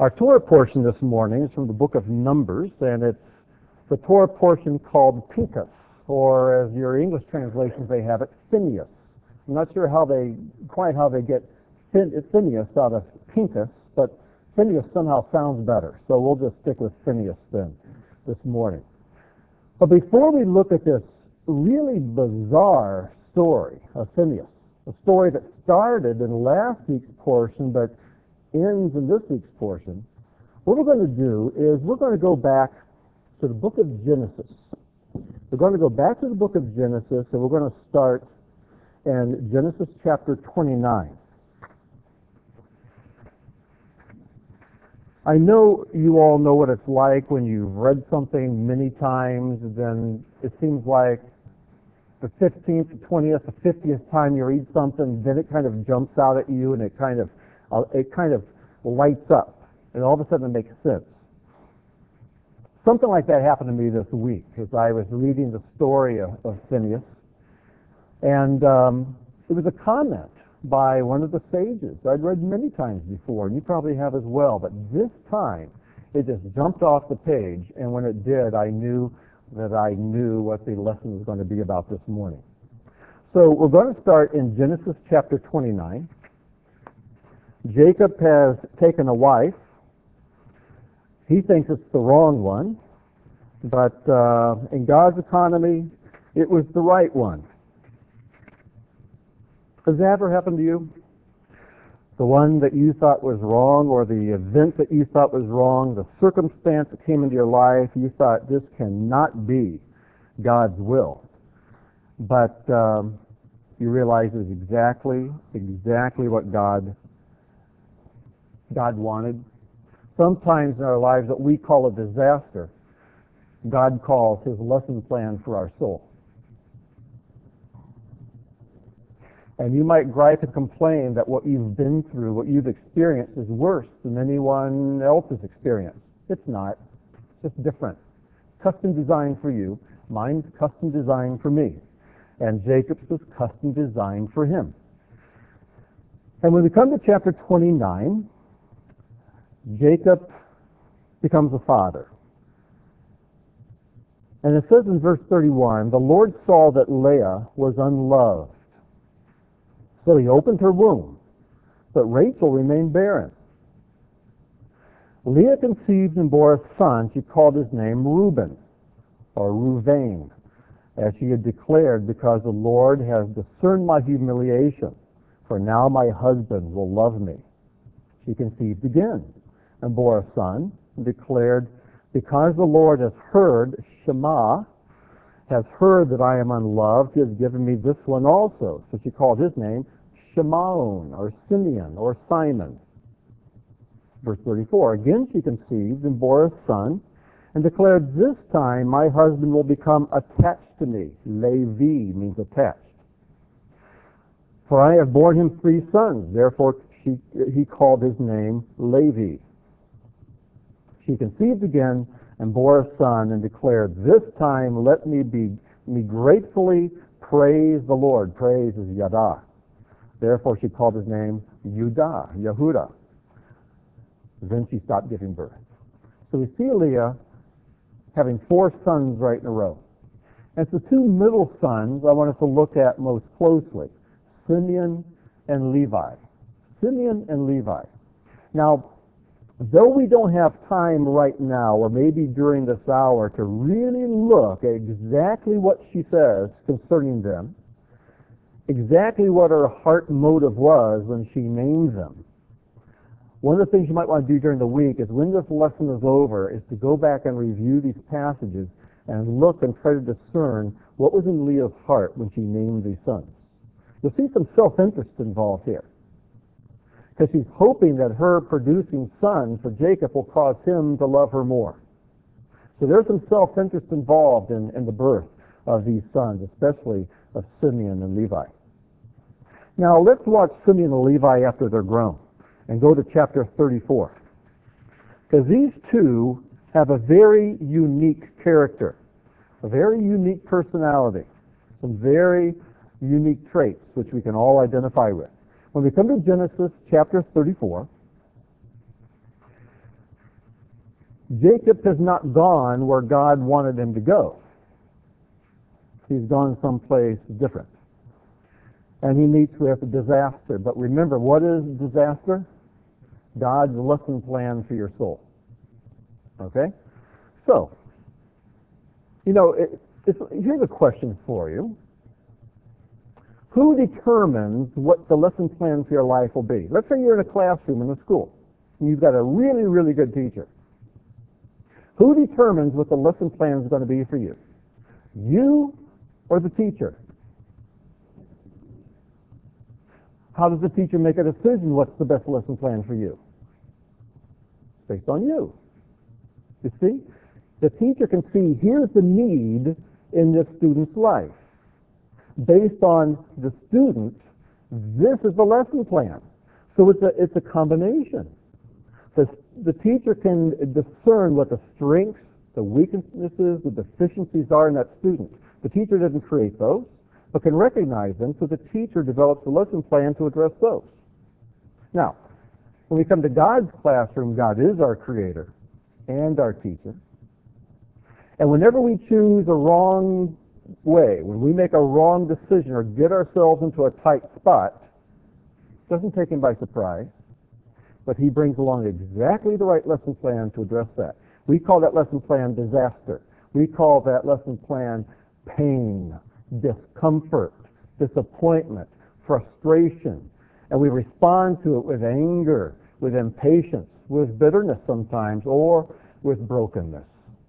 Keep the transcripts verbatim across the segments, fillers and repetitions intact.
Our Torah portion this morning is from the book of Numbers, and it's the Torah portion called Pinchas, or as your English translations they have it, Phinehas. I'm not sure how they, quite how they get Phinehas out of Pinchas, but Phinehas somehow sounds better, so we'll just stick with Phinehas then this morning. But before we look at this really bizarre story of Phinehas, a story that started in last week's portion but ends in this week's portion, what we're going to do is we're going to go back to the book of Genesis. We're going to go back to the book of Genesis, and we're going to start in Genesis chapter twenty-nine. I know you all know what it's like when you've read something many times, then it seems like the fifteenth, the twentieth, the fiftieth time you read something, then it kind of jumps out at you and it kind of uh, it kind of lights up, and all of a sudden it makes sense. Something like that happened to me this week as I was reading the story of, of Phinehas, and um, it was a comment by one of the sages I'd read many times before, and you probably have as well, but this time it just jumped off the page, and when it did, I knew that I knew what the lesson was going to be about this morning. So we're going to start in Genesis chapter twenty-nine. Jacob has taken a wife. He thinks it's the wrong one, but uh, in God's economy, it was the right one. Has that ever happened to you? The one that you thought was wrong, or the event that you thought was wrong, the circumstance that came into your life, you thought this cannot be God's will. But um, you realize it's exactly, exactly what God, God wanted. Sometimes in our lives that we call a disaster, God calls his lesson plan for our soul. And you might gripe and complain that what you've been through, what you've experienced, is worse than anyone else's experience. It's not. It's just different. Custom designed for you. Mine's custom designed for me. And Jacob's was custom designed for him. And when we come to chapter twenty-nine, Jacob becomes a father. And it says in verse thirty-one, the Lord saw that Leah was unloved, so he opened her womb, but Rachel remained barren. Leah conceived and bore a son. She called his name Reuben, or Ruvain, as she had declared, because the Lord has discerned my humiliation, for now my husband will love me. She conceived again and bore a son, and declared, because the Lord has heard, Shema, has heard that I am unloved, he has given me this one also. So she called his name Shemaon, or Simeon, or Simon. Verse thirty-four, again she conceived and bore a son, and declared, this time my husband will become attached to me. Levi means attached. For I have borne him three sons, therefore she, he called his name Levi. She conceived again and bore a son, and declared, this time let me be me gratefully praise the Lord. Praise is Yada. Therefore she called his name Judah, Yehudah. Then she stopped giving birth. So we see Leah having four sons right in a row. And it's the two middle sons I want us to look at most closely, Simeon and Levi. Simeon and Levi. Now, though we don't have time right now, or maybe during this hour, to really look at exactly what she says concerning them, exactly what her heart motive was when she named them, one of the things you might want to do during the week is, when this lesson is over, is to go back and review these passages and look and try to discern what was in Leah's heart when she named these sons. You'll see some self-interest involved here, because she's hoping that her producing son for Jacob will cause him to love her more. So there's some self-interest involved in, in the birth of these sons, especially of Simeon and Levi. Now let's watch Simeon and Levi after they're grown, and go to chapter thirty-four. Because these two have a very unique character, a very unique personality, some very unique traits which we can all identify with. When we come to Genesis chapter thirty-four, Jacob has not gone where God wanted him to go. He's gone someplace different. And he meets with a disaster. But remember, what is disaster? God's lesson plan for your soul. Okay? So, you know, it, it's, here's a question for you. Who determines what the lesson plan for your life will be? Let's say you're in a classroom in a school, and you've got a really, really good teacher. Who determines what the lesson plan is going to be for you? You or the teacher? How does the teacher make a decision what's the best lesson plan for you? Based on you. You see? The teacher can see, here's the need in this student's life. Based on the student, this is the lesson plan. So it's a, it's a combination. The, the teacher can discern what the strengths, the weaknesses, the deficiencies are in that student. The teacher doesn't create those, but can recognize them, so the teacher develops a lesson plan to address those. Now, when we come to God's classroom, God is our creator and our teacher. And whenever we choose a wrong way, when we make a wrong decision or get ourselves into a tight spot, it doesn't take him by surprise, but he brings along exactly the right lesson plan to address that. We call that lesson plan disaster. We call that lesson plan pain, discomfort, disappointment, frustration. And we respond to it with anger, with impatience, with bitterness sometimes, or with brokenness.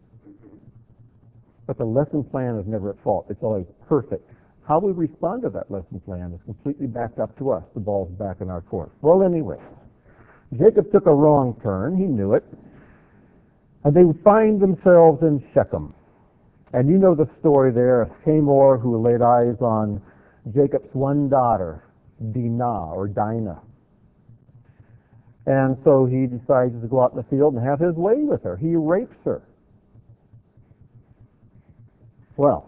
But the lesson plan is never at fault. It's always perfect. How we respond to that lesson plan is completely backed up to us. The ball's back in our court. Well, anyway, Jacob took a wrong turn. He knew it. And they find themselves in Shechem. And you know the story there of Hamor, who laid eyes on Jacob's one daughter, Dinah or Dinah. And so he decides to go out in the field and have his way with her. He rapes her. Well,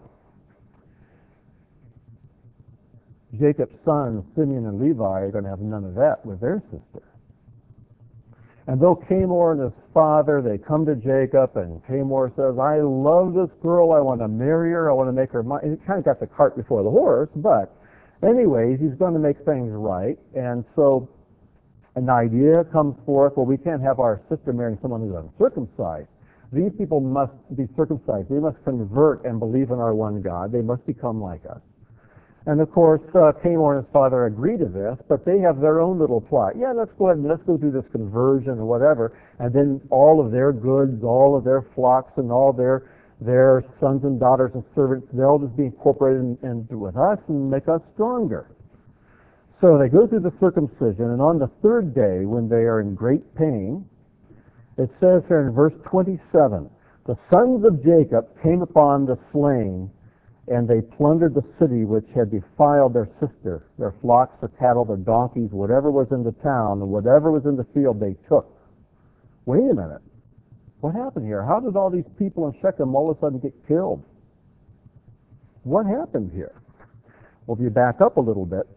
Jacob's sons, Simeon and Levi, are going to have none of that with their sister. And though Hamor and his father, they come to Jacob, and Hamor says, I love this girl, I want to marry her, I want to make her mine. He kind of got the cart before the horse, but anyways, he's going to make things right. And so an idea comes forth, well, we can't have our sister marrying someone who's uncircumcised. These people must be circumcised. They must convert and believe in our one God. They must become like us. And of course, uh, Hamor and his father agree to this, but they have their own little plot. Yeah, let's go ahead and let's go do this conversion or whatever, and then all of their goods, all of their flocks, and all their their sons and daughters and servants, they'll just be incorporated in, in with us and make us stronger. So they go through the circumcision, and on the third day, when they are in great pain, it says here in verse twenty-seven, the sons of Jacob came upon the slain, and they plundered the city which had defiled their sister, their flocks, their cattle, their donkeys, whatever was in the town, and whatever was in the field they took. Wait a minute. What happened here? How did all these people in Shechem all of a sudden get killed? What happened here? Well, if you back up a little bit,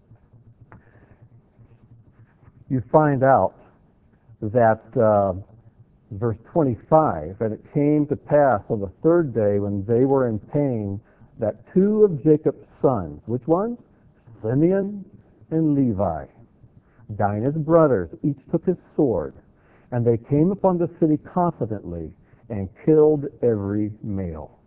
you find out that uh, verse twenty-five, and it came to pass on the third day when they were in pain that two of Jacob's sons, which ones? Simeon and Levi, Dinah's brothers, each took his sword, and they came upon the city confidently and killed every male.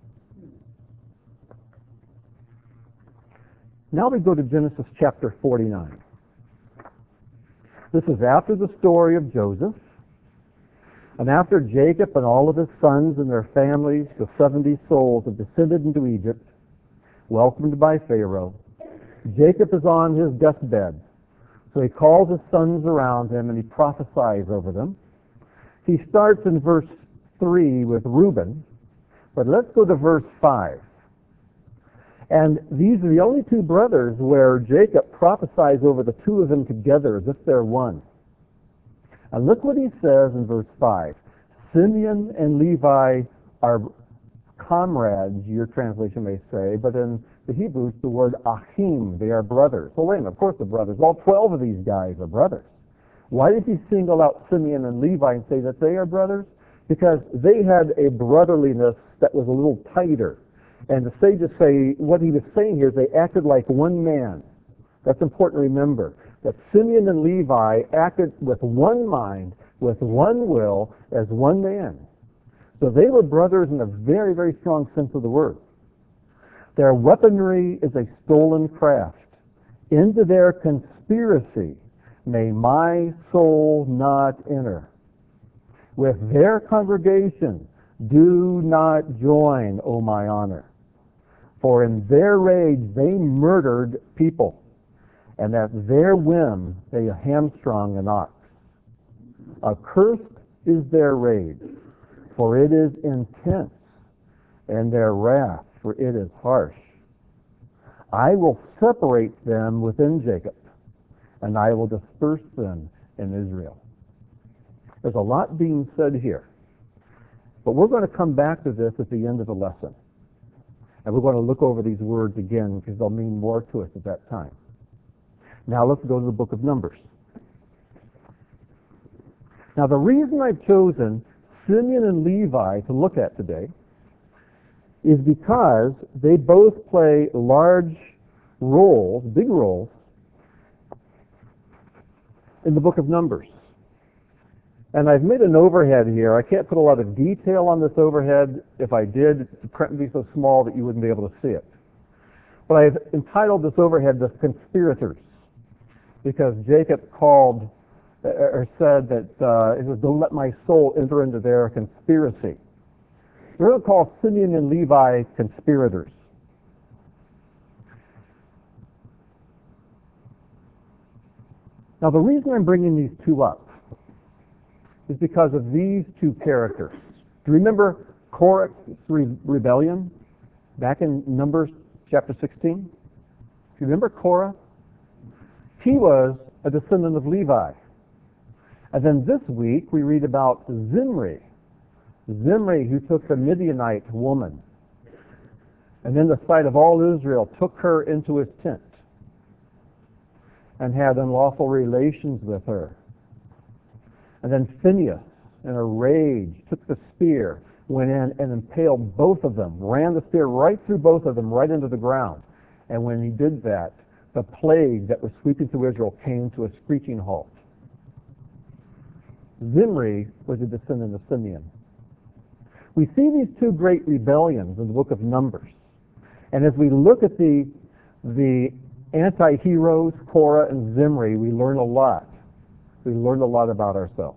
Now we go to Genesis chapter forty-nine. This is after the story of Joseph, and after Jacob and all of his sons and their families, the seventy souls, have descended into Egypt, welcomed by Pharaoh. Jacob is on his deathbed, so he calls his sons around him and he prophesies over them. He starts in verse three with Reuben, but let's go to verse five. And these are the only two brothers where Jacob prophesies over the two of them together as if they're one. And look what he says in verse five. Simeon and Levi are comrades, your translation may say, but in the Hebrew it's the word achim, they are brothers. Well, wait a minute, of course they're brothers. All twelve of these guys are brothers. Why did he single out Simeon and Levi and say that they are brothers? because they had a brotherliness that was a little tighter. And the sages say, what he was saying here is they acted like one man. That's important to remember, that Simeon and Levi acted with one mind, with one will, as one man. So they were brothers in a very, very strong sense of the word. Their weaponry is a stolen craft. Into their conspiracy may my soul not enter. With their congregation do not join, O my honor. For in their rage they murdered people, and at their whim they hamstrung an ox. Accursed is their rage, for it is intense, and their wrath, for it is harsh. I will separate them within Jacob, and I will disperse them in Israel. There's a lot being said here, but we're going to come back to this at the end of the lesson. And we're going to look over these words again because they'll mean more to us at that time. Now let's go to the book of Numbers. Now the reason I've chosen Simeon and Levi to look at today is because they both play large roles, big roles, in the book of Numbers. And I've made an overhead here. I can't put a lot of detail on this overhead. If I did, the print would be so small that you wouldn't be able to see it. But I've entitled this overhead The Conspirators, because Jacob called, or said that, uh, it was, don't let my soul enter into their conspiracy. We're going to call Simeon and Levi conspirators. Now the reason I'm bringing these two up is because of these two characters. Do you remember Korah's re- rebellion back in Numbers chapter sixteen? Do you remember Korah? He was a descendant of Levi. And then this week we read about Zimri. Zimri, who took the Midianite woman, and in the sight of all Israel took her into his tent and had unlawful relations with her. And then Phinehas, in a rage, took the spear, went in and impaled both of them, ran the spear right through both of them, right into the ground. And when he did that, the plague that was sweeping through Israel came to a screeching halt. Zimri was a descendant of Simeon. We see these two great rebellions in the book of Numbers. And as we look at the, the anti-heroes, Korah and Zimri, we learn a lot. We learn a lot about ourselves.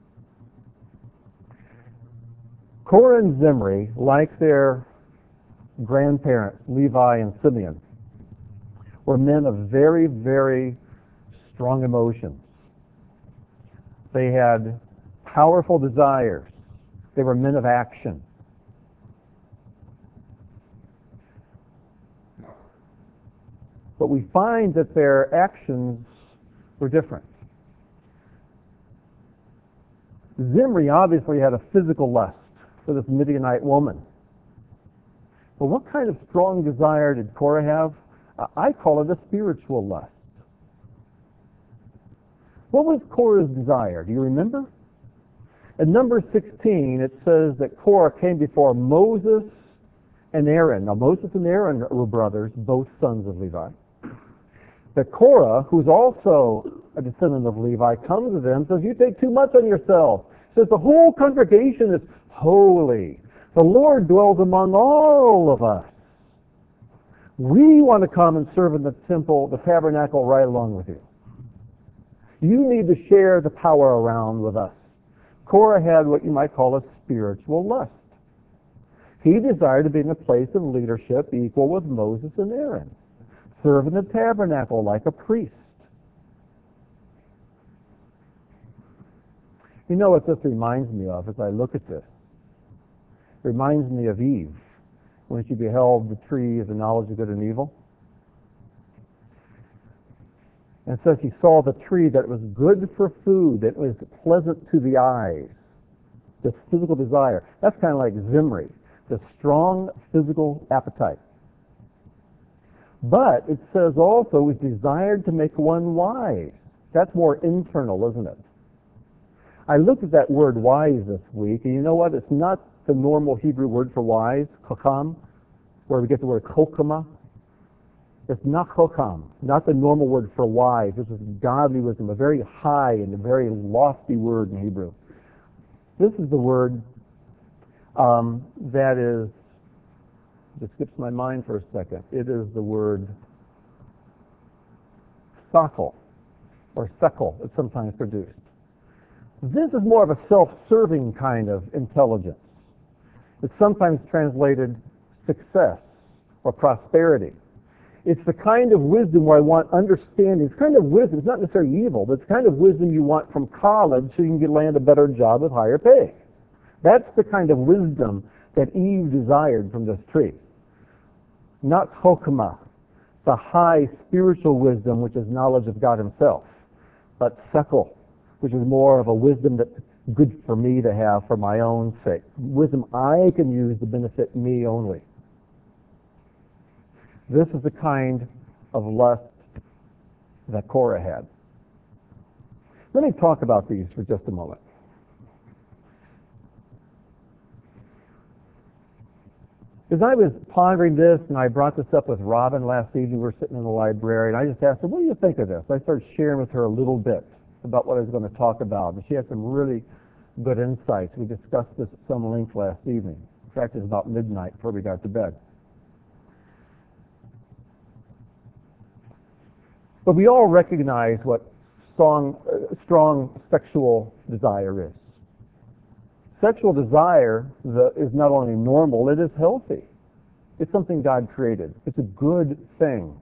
Korah and Zimri, like their grandparents, Levi and Simeon, were men of very, very strong emotions. They had powerful desires. They were men of action. But we find that their actions were different. Zimri obviously had a physical lust for this Midianite woman. But what kind of strong desire did Korah have? I call it a spiritual lust. What was Korah's desire? Do you remember? In Numbers sixteen, it says that Korah came before Moses and Aaron. Now, Moses and Aaron were brothers, both sons of Levi. But Korah, who's also a descendant of Levi, comes to them and says, you take too much on yourself. Says the whole congregation is holy. The Lord dwells among all of us. We want to come and serve in the temple, the tabernacle, right along with you. You need to share the power around with us. Korah had what you might call a spiritual lust. He desired to be in a place of leadership equal with Moses and Aaron, serve in the tabernacle like a priest. You know what this reminds me of as I look at this? It reminds me of Eve, when she beheld the tree of the knowledge of good and evil. And so she saw the tree that it was good for food, that it was pleasant to the eyes, this physical desire. That's kind of like Zimri, the strong physical appetite. But it says also it was desired to make one wise. That's more internal, isn't it? I looked at that word wise this week, and you know what? It's not the normal Hebrew word for wise, chokam, where we get the word chokmah. It's not chokam, not the normal word for wise. This is godly wisdom, a very high and a very lofty word in Hebrew. This is the word um, that is, it skips my mind for a second. It is the word sakel, or sekel, it's sometimes produced. This is more of a self-serving kind of intelligence. It's sometimes translated success or prosperity. It's the kind of wisdom where I want understanding. It's kind of wisdom. It's not necessarily evil, but it's the kind of wisdom you want from college so you can get land a better job with higher pay. That's the kind of wisdom that Eve desired from this tree. Not chokmah, the high spiritual wisdom which is knowledge of God himself, but sekel, which is more of a wisdom that's good for me to have for my own sake. Wisdom I can use to benefit me only. This is the kind of lust that Korah had. Let me talk about these for just a moment. As I was pondering this, and I brought this up with Robin last evening, we were sitting in the library, and I just asked her, what do you think of this? I started sharing with her a little bit about what I was going to talk about, and she had some really good insights. We discussed this at some length last evening. In fact, it was about midnight before we got to bed. But we all recognize what strong, uh, strong sexual desire is. Sexual desire the, is not only normal, it is healthy. It's something God created. It's a good thing.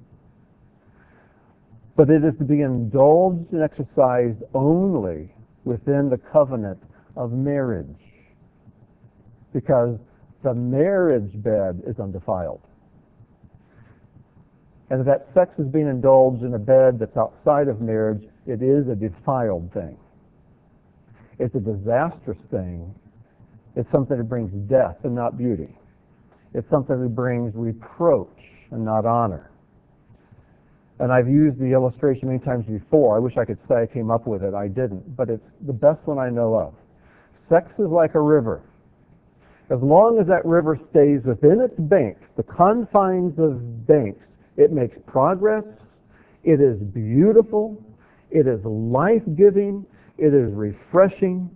But it is to be indulged and exercised only within the covenant of marriage, because the marriage bed is undefiled. And if that sex is being indulged in a bed that's outside of marriage, it is a defiled thing. It's a disastrous thing. It's something that brings death and not beauty. It's something that brings reproach and not honor. And I've used the illustration many times before. I wish I could say I came up with it. I didn't. But it's the best one I know of. Sex is like a river. As long as that river stays within its banks, the confines of banks, it makes progress, it is beautiful, it is life-giving, it is refreshing.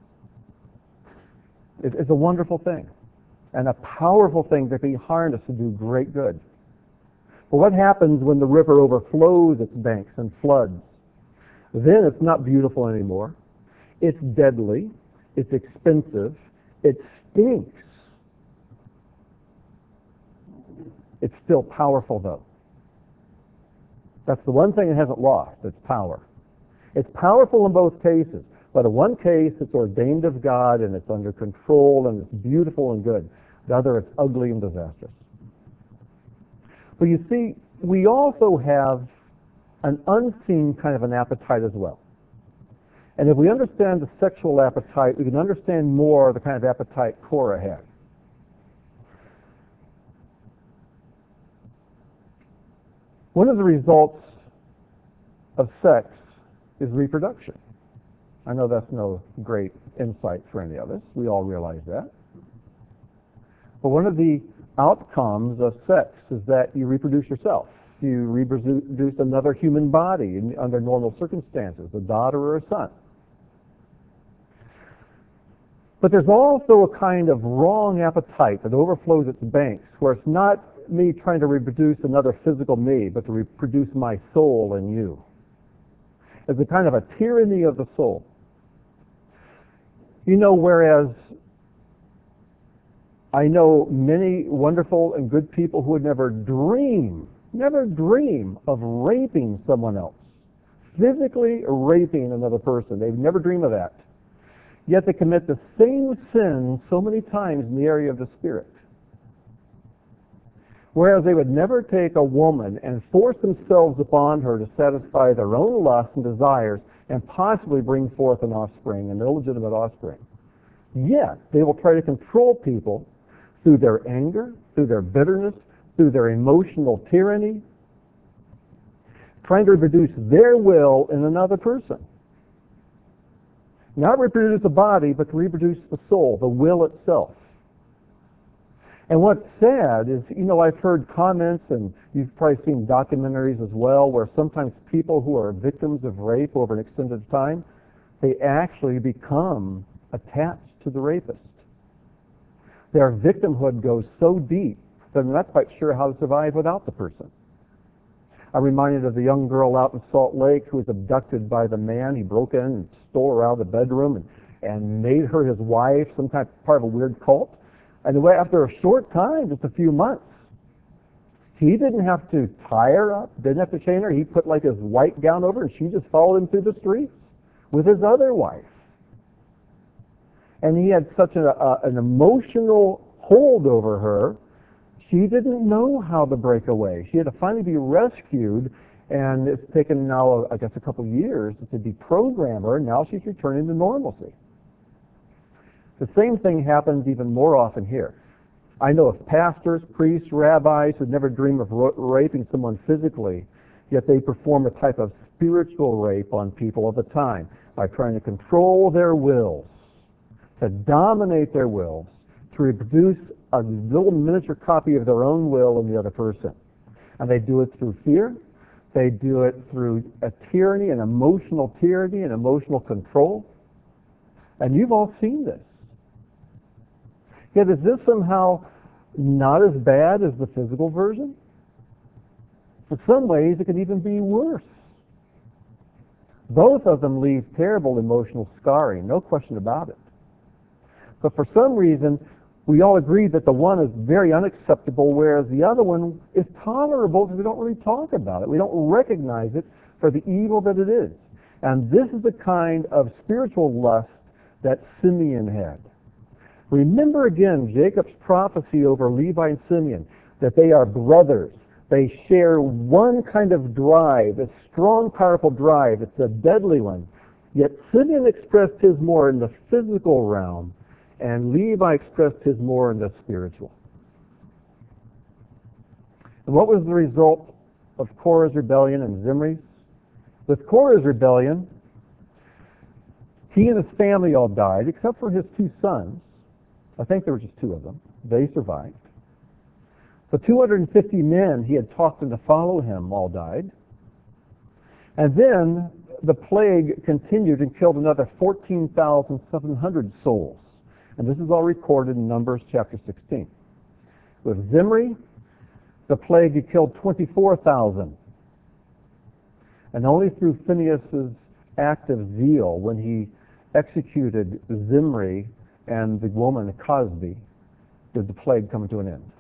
It's a wonderful thing, and a powerful thing to be harnessed to do great good. But what happens when the river overflows its banks and floods? Then it's not beautiful anymore. It's deadly, it's expensive, it stinks. It's still powerful, though. That's the one thing it hasn't lost, its power. It's powerful in both cases, but in one case it's ordained of God and it's under control and it's beautiful and good. The other, it's ugly and disastrous. But you see, we also have an unseen kind of an appetite as well. And if we understand the sexual appetite, we can understand more the kind of appetite Korah had. One of the results of sex is reproduction. I know that's no great insight for any of us. We all realize that. But one of the outcomes of sex is that you reproduce yourself. You reproduce another human body in, under normal circumstances, a daughter or a son. But there's also a kind of wrong appetite that overflows its banks, where it's not me trying to reproduce another physical me, but to reproduce my soul in you. It's a kind of a tyranny of the soul. You know, whereas I know many wonderful and good people who would never dream, never dream of raping someone else, physically raping another person. They'd never dream of that. Yet they commit the same sin so many times in the area of the spirit. Whereas they would never take a woman and force themselves upon her to satisfy their own lusts and desires and possibly bring forth an offspring, an illegitimate offspring. Yet they will try to control people through their anger, through their bitterness, through their emotional tyranny, trying to reproduce their will in another person. Not reproduce the body, but to reproduce the soul, the will itself. And what's sad is, you know, I've heard comments, and you've probably seen documentaries as well, where sometimes people who are victims of rape over an extended time, they actually become attached to the rapist. Their victimhood goes so deep that they're not quite sure how to survive without the person. I'm reminded of the young girl out in Salt Lake who was abducted by the man. He broke in and stole her out of the bedroom and, and made her his wife, some kind of part of a weird cult. And after a short time, just a few months, he didn't have to tie her up, didn't have to chain her. He put like his white gown over her, and she just followed him through the streets with his other wife. And he had such a, a, an emotional hold over her, she didn't know how to break away. She had to finally be rescued, and it's taken now, I guess, a couple of years to deprogram her, and now she's returning to normalcy. The same thing happens even more often here. I know of pastors, priests, rabbis who never dream of raping someone physically, yet they perform a type of spiritual rape on people all the time by trying to control their wills, to dominate their wills, to reproduce a little miniature copy of their own will in the other person. And they do it through fear. They do it through a tyranny, an emotional tyranny, an emotional control. And you've all seen this. Yet is this somehow not as bad as the physical version? In some ways, it can even be worse. Both of them leave terrible emotional scarring, no question about it. But for some reason, we all agree that the one is very unacceptable, whereas the other one is tolerable because we don't really talk about it. We don't recognize it for the evil that it is. And this is the kind of spiritual lust that Simeon had. Remember again Jacob's prophecy over Levi and Simeon, that they are brothers. They share one kind of drive, a strong, powerful drive. It's a deadly one. Yet Simeon expressed his more in the physical realm, and Levi expressed his more in the spiritual. And what was the result of Korah's rebellion and Zimri's? With Korah's rebellion, he and his family all died, except for his two sons. I think there were just two of them. They survived. The two hundred fifty men he had taught them to follow him all died. And then the plague continued and killed another fourteen thousand seven hundred souls. And this is all recorded in Numbers chapter sixteen. With Zimri, the plague had killed twenty-four thousand. And only through Phinehas' act of zeal, when he executed Zimri and the woman Cosbi, did the plague come to an end.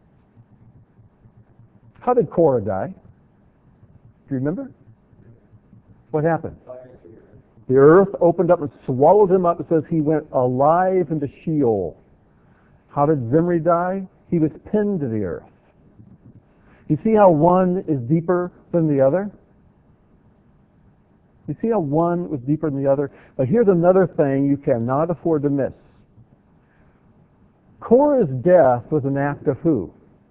How did Korah die? Do you remember? What happened? The earth opened up and swallowed him up. It says he went alive into Sheol. How did Zimri die? He was pinned to the earth. You see how one is deeper than the other? You see how one was deeper than the other? But here's another thing you cannot afford to miss. Korah's death was an act of who?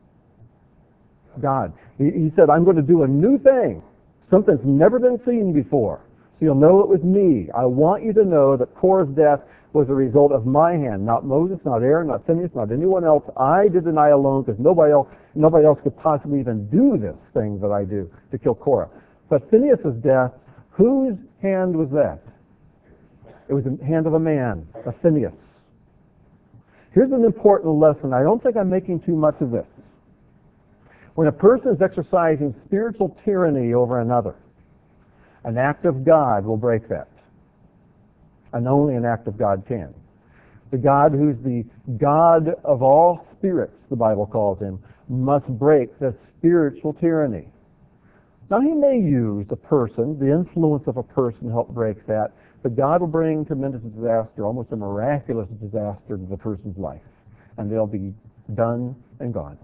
God. He, he said, I'm going to do a new thing. Something's never been seen before. So you'll know it was me. I want you to know that Korah's death was a result of my hand, not Moses, not Aaron, not Phinehas, not anyone else. I did and I alone, because nobody else, nobody else could possibly even do this thing that I do to kill Korah. But Phinehas' death, whose hand was that? It was the hand of a man, a Phinehas. Here's an important lesson. I don't think I'm making too much of this. When a person is exercising spiritual tyranny over another, an act of God will break that. And only an act of God can. The God who's the God of all spirits, the Bible calls him, must break the spiritual tyranny. Now he may use a person, the influence of a person to help break that, but God will bring tremendous disaster, almost a miraculous disaster to the person's life. And they'll be done and gone.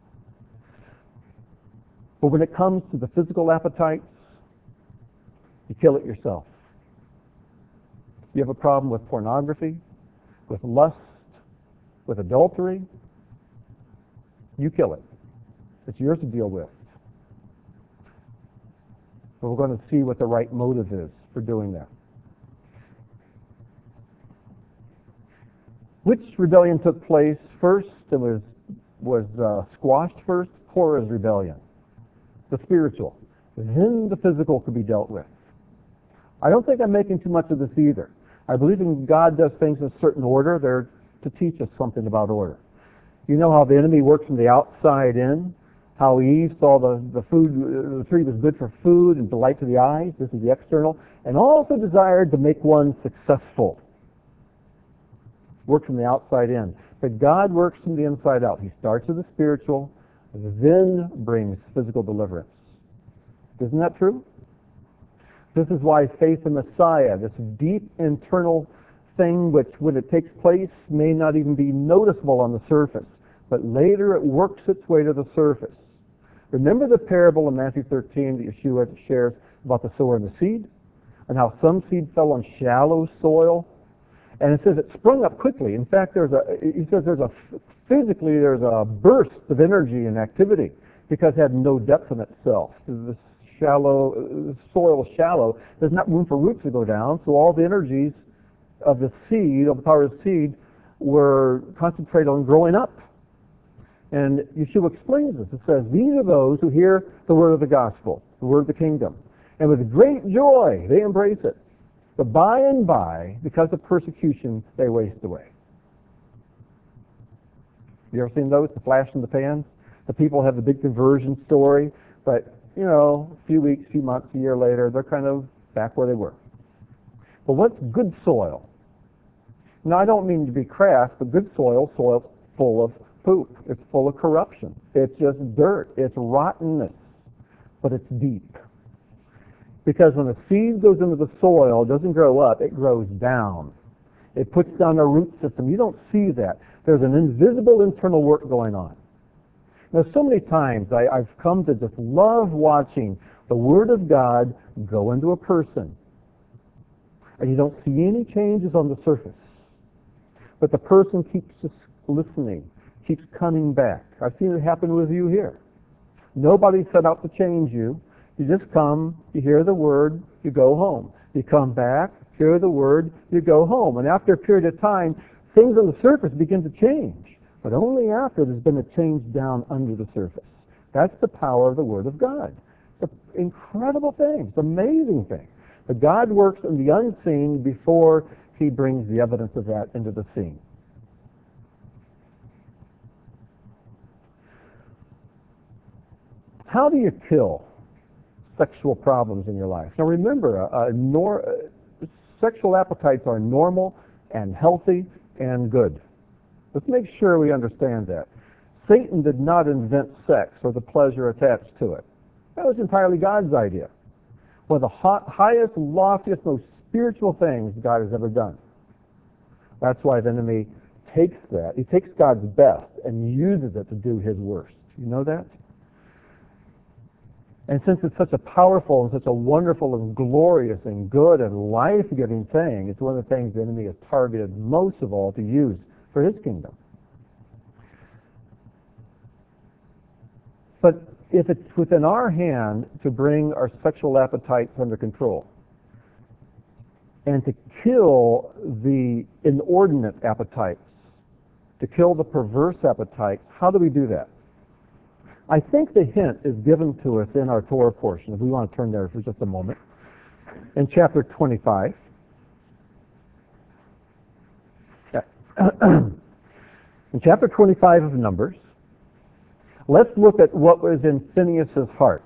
But when it comes to the physical appetites, you kill it yourself. You have a problem with pornography, with lust, with adultery, you kill it. It's yours to deal with. But we're going to see what the right motive is for doing that. Which rebellion took place first? It was was uh, squashed first. Korah's rebellion, the spiritual. Then the physical could be dealt with. I don't think I'm making too much of this either. I believe in God does things in a certain order. They're to teach us something about order. You know how the enemy works from the outside in? How Eve saw the, the food, the tree was good for food and delight to the eyes. This is the external. And also desired to make one successful. Work from the outside in. But God works from the inside out. He starts with the spiritual, then brings physical deliverance. Isn't that true? This is why faith in Messiah, this deep internal thing which when it takes place may not even be noticeable on the surface, but later it works its way to the surface. Remember the parable in Matthew thirteen that Yeshua shares about the sower and the seed? And how some seed fell on shallow soil? And it says it sprung up quickly. In fact, there's a, he says there's a, physically there's a burst of energy and activity because it had no depth in itself. This shallow, soil is shallow. There's not room for roots to go down, so all the energies of the seed, of the power of the seed, were concentrated on growing up. And Yeshua explains this. It says, these are those who hear the word of the gospel, the word of the kingdom. And with great joy, they embrace it. But by and by, because of persecution, they waste away. You ever seen those, the flash in the pan? The people have the big conversion story, but, you know, a few weeks, few months, a year later, they're kind of back where they were. But what's good soil? Now, I don't mean to be crass, but good soil, soil full of poop. It's full of corruption. It's just dirt. It's rottenness. But it's deep. Because when a seed goes into the soil, it doesn't grow up, it grows down. It puts down a root system. You don't see that. There's an invisible internal work going on. Now, so many times I, I've come to just love watching the Word of God go into a person. And you don't see any changes on the surface. But the person keeps just listening, keeps coming back. I've seen it happen with you here. Nobody set out to change you. You just come, you hear the Word, you go home. You come back, hear the Word, you go home. And after a period of time, things on the surface begin to change. But only after there's been a change down under the surface. That's the power of the Word of God. It's an incredible thing. It's an amazing thing. But God works in the unseen before He brings the evidence of that into the scene. How do you kill sexual problems in your life? Now remember, uh, nor, uh, sexual appetites are normal and healthy and good. Let's make sure we understand that. Satan did not invent sex or the pleasure attached to it. That was entirely God's idea. One of the hot, highest, loftiest, most spiritual things God has ever done. That's why the enemy takes that. He takes God's best and uses it to do his worst. You know that? And since it's such a powerful and such a wonderful and glorious and good and life-giving thing, it's one of the things the enemy has targeted most of all to use for his kingdom. But if it's within our hand to bring our sexual appetites under control and to kill the inordinate appetites, to kill the perverse appetites, how do we do that? I think the hint is given to us in our Torah portion, if we want to turn there for just a moment, in chapter twenty-five. In chapter twenty-five of Numbers, let's look at what was in Phinehas' heart.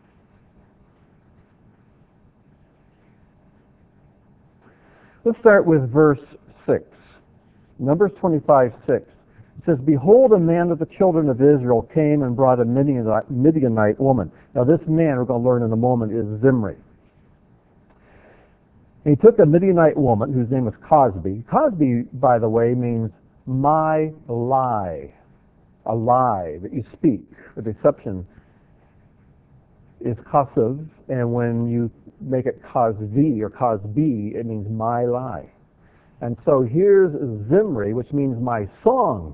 Let's start with verse six. Numbers twenty-five, six. It says, behold, a man of the children of Israel came and brought a Midianite, Midianite woman. Now this man, we're going to learn in a moment, is Zimri. And he took a Midianite woman whose name was Cosbi. Cosbi, by the way, means my lie. A lie that you speak. The deception is Kosev, and when you make it Cosvi or Cosbi, it means my lie. And so here's Zimri, which means my song.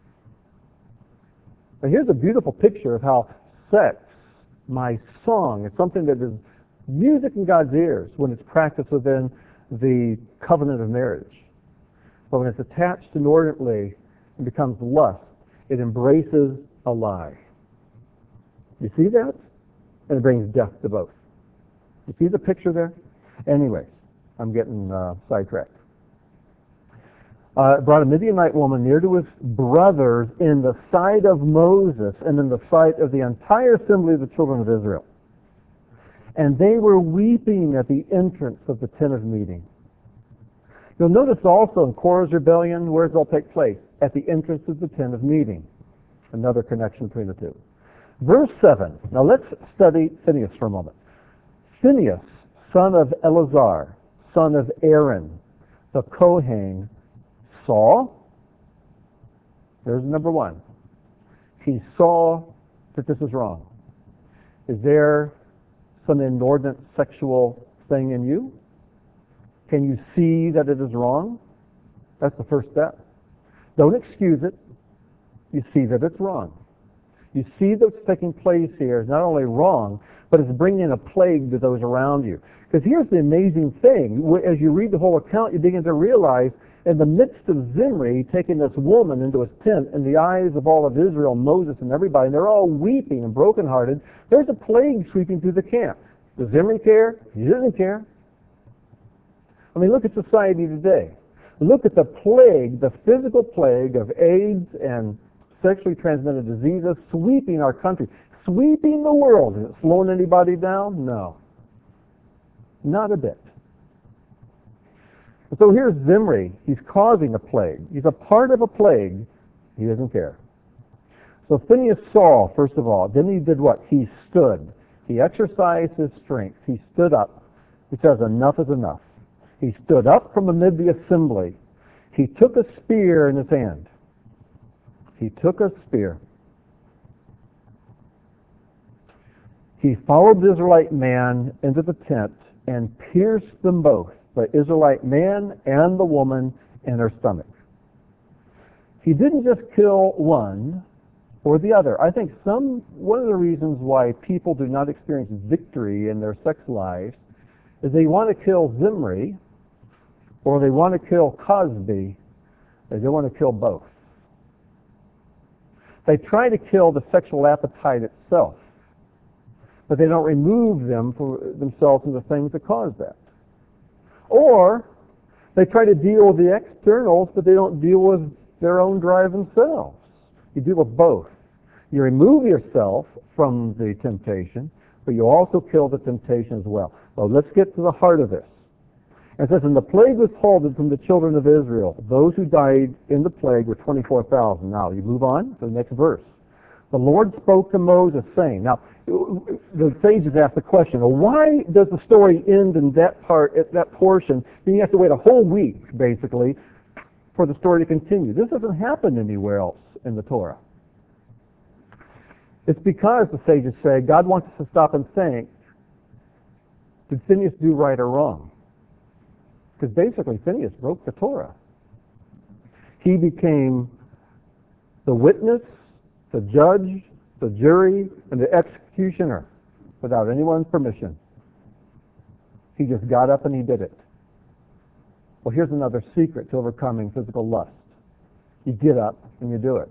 Now here's a beautiful picture of how sex, my song, is something that is music in God's ears when it's practiced within the covenant of marriage. But when it's attached inordinately and becomes lust, it embraces a lie. You see that? And it brings death to both. You see the picture there? Anyways, I'm getting uh, sidetracked. Uh, brought a Midianite woman near to his brothers in the sight of Moses and in the sight of the entire assembly of the children of Israel. And they were weeping at the entrance of the tent of meeting. You'll notice also in Korah's rebellion, where does it all take place? At the entrance of the tent of meeting. Another connection between the two. Verse seven. Now let's study Phinehas for a moment. Phinehas, son of Eleazar, son of Aaron, the Kohen, saw, there's number one, he saw that this is wrong. Is there some inordinate sexual thing in you? Can you see that it is wrong? That's the first step. Don't excuse it. You see that it's wrong. You see that what's taking place here is not only wrong, but it's bringing a plague to those around you. Because here's the amazing thing. As you read the whole account, you begin to realize in the midst of Zimri taking this woman into his tent, in the eyes of all of Israel, Moses and everybody, and they're all weeping and brokenhearted, there's a plague sweeping through the camp. Does Zimri care? He doesn't care. I mean, look at society today. Look at the plague, the physical plague of AIDS and sexually transmitted diseases sweeping our country, sweeping the world. Is it slowing anybody down? No. Not a bit. So here's Zimri. He's causing a plague. He's a part of a plague. He doesn't care. So Phinehas saw, first of all. Then he did what? He stood. He exercised his strength. He stood up. He says, enough is enough. He stood up from amid the assembly. He took a spear in his hand. He took a spear. He followed the Israelite man into the tent and pierced them both, the Israelite man and the woman, in her stomach. He didn't just kill one or the other. I think some one of the reasons why people do not experience victory in their sex lives is they want to kill Zimri or they want to kill Cosby. They don't want to kill both. They try to kill the sexual appetite itself, but they don't remove them for themselves from the things that cause that. Or they try to deal with the externals, but they don't deal with their own drive themselves. You deal with both. You remove yourself from the temptation, but you also kill the temptation as well. Well, let's get to the heart of this. It says, and the plague was halted from the children of Israel. Those who died in the plague were twenty-four thousand. Now, you move on to the next verse. The Lord spoke to Moses, saying, now, the sages ask the question, well, why does the story end in that part, at that portion, then you have to wait a whole week, basically, for the story to continue? This doesn't happen anywhere else in the Torah. It's because, the sages say, God wants us to stop and think, did Phinehas do right or wrong? Because basically, Phinehas broke the Torah. He became the witness, the judge, the jury, and the executioner without anyone's permission. He just got up and he did it. Well, here's another secret to overcoming physical lust. You get up and you do it.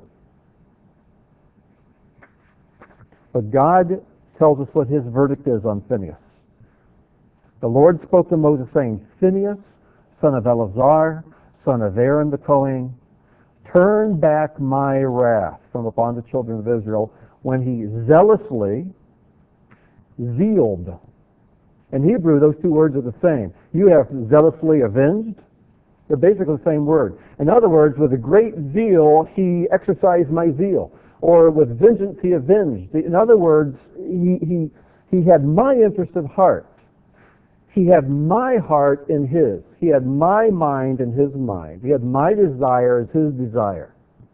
But God tells us what his verdict is on Phinehas. The Lord spoke to Moses, saying, Phinehas, son of Eleazar, son of Aaron the Kohen, turn back my wrath from upon the children of Israel when he zealously zealed. In Hebrew, those two words are the same. You have zealously avenged. They're basically the same word. In other words, with a great zeal, he exercised my zeal. Or with vengeance, he avenged. In other words, he, he, he had my interest at heart. He had my heart in his. He had my mind in his mind. He had my desire as his desire.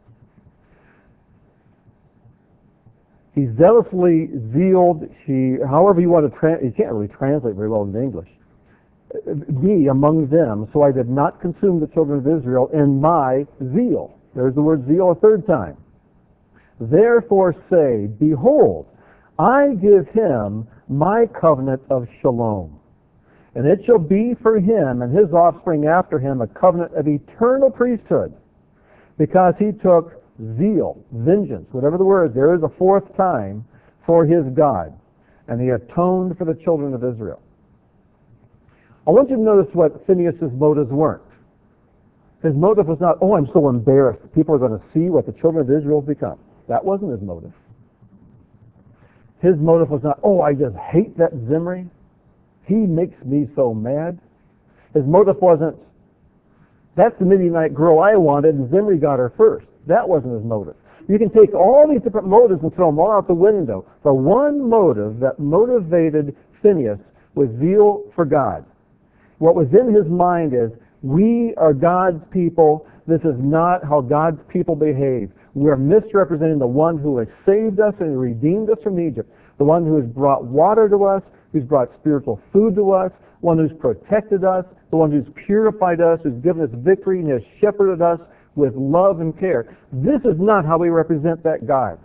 He zealously zealed, he, however you want to, tra- you can't really translate very well into English, me among them, so I did not consume the children of Israel in my zeal. There's the word zeal a third time. Therefore say, behold, I give him my covenant of shalom. And it shall be for him and his offspring after him a covenant of eternal priesthood, because he took zeal, vengeance, whatever the word, there is a fourth time, for his God, and he atoned for the children of Israel. I want you to notice what Phinehas' motives weren't. His motive was not, oh, I'm so embarrassed. People are going to see what the children of Israel have become. That wasn't his motive. His motive was not, oh, I just hate that Zimri. He makes me so mad. His motive wasn't, that's the Midianite girl I wanted, and Zimri got her first. That wasn't his motive. You can take all these different motives and throw them all out the window. The one motive that motivated Phinehas was zeal for God. What was in his mind is, we are God's people. This is not how God's people behave. We're misrepresenting the one who has saved us and redeemed us from Egypt, the one who has brought water to us, who's brought spiritual food to us, one who's protected us, the one who's purified us, who's given us victory and has shepherded us with love and care. This is not how we represent that God.